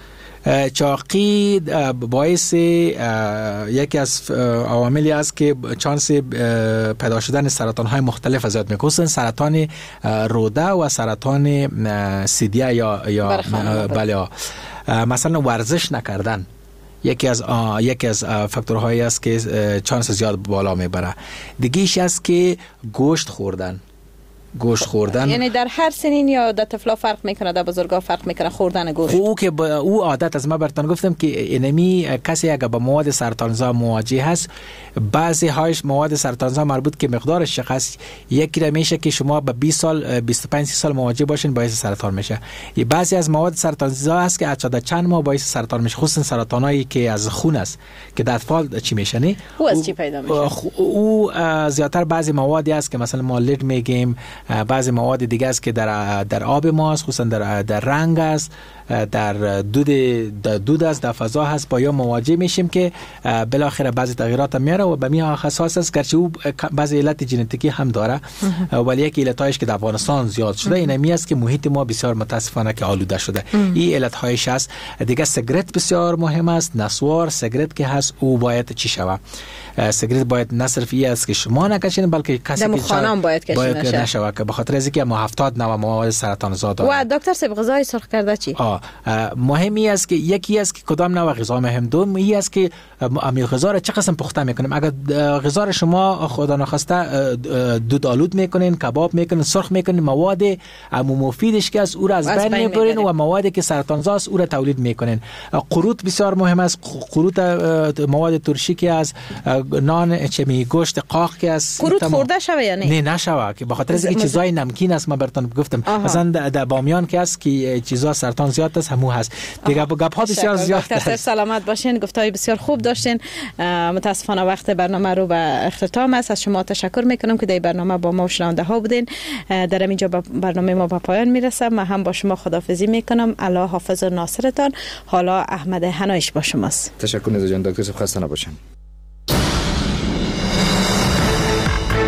چاقی باعث یکی از عواملی است که چانس پیدا شدن سرطان های مختلف زیاد میکنه، خصوصا سرطان روده و سرطان سیدیه یا یا بله. مثلا ورزش نکردن یکی از یکی از فاکتورهایی است که چانس زیاد بالا میبره. دیگه‌ایش است که گوشت خوردن. گوشت خوردن یعنی در هر سنین یا در طفلا فرق میکنه، در بزرگا فرق میکنه خوردن گوشت؟ او که او عادت از ما براتون گفتم که انمی کسی اگه با مواد سرطانزا مواجه هست، بعضی هایش مواد سرطانزا مربوط که مقدارش چقدر، یکی را میشه که شما به بیست سال بیست و پنج سال مواجه باشین باعث سرطان میشه. یه بعضی از مواد سرطانزا هست که اچادا چند ماه باعث سرطان میشه، خصوصا سرطانایی که از خون است که در اطفال چی میشه نه او از چی پیدا میشه؟ او زیاتر بعضی موادی است که مثلا ما لید میگیم، بعضی مواد دیگه است که در در آب ما است، خصوصا در در رنگ است، در دود در دود است، در فضا هست، با یا مواجه میشیم که بالاخره بعضی تغییرات میاره و به میها حساس است، گرچه او بعضی علت ژنتیکی هم داره ولی یک علتایش که در افغانستان زیاد شده این می است که محیط ما بسیار متاسفانه که آلوده شده. این علت هایش است. دیگه سیگرت بسیار مهم است، نسوار سیگرت که هست او باید چی شود. سیگرت باید نه صرف این است که شما نکشین بلکه کسی که خانم باید کشیده نشه که به خاطر اینکه ما هفتاد نوع مواد سرطانزا داریم. و دکتر صاحب غذای سرخ کرده چی؟ آه مهمی است که یکی است که کدام نوع غذا مهم، دوم این است که امی غذا را چه قسم پخته میکنیم. اگر غذا را شما خدا نخواسته دود آلود میکنین، کباب میکنین، سرخ میکنین، مواد امو مفیدش که است او را از بین میبرین و موادی که سرطانزا است او را تولید میکنین. قروت بسیار مهم است. قروت مواد ترشی که است، نان چمی گوشت قاق که است. قروت خورده شوه یا نه؟ نه نشوه که به خاطر اینکه چیزای نمکین است ما براتون گفتم مثلا در بامیان که است که چیزا سرطان زیاد است همو هست دیگه گپ ها بسیار زیاد است. سلامت باشین، گفتای بسیار خوب داشتین. متاسفانه وقت برنامه رو به اختتام است. از شما تشکر میکنم که در برنامه با ما شنونده ها بودین. در اینجا برنامه ما به پایان میرسه. من هم با شما خداحافظی میکنم. الله حافظ و ناصرتان. حالا احمد حنایش با شماست. تشکر نزا جان. دکتر صاحب خسته نباشین.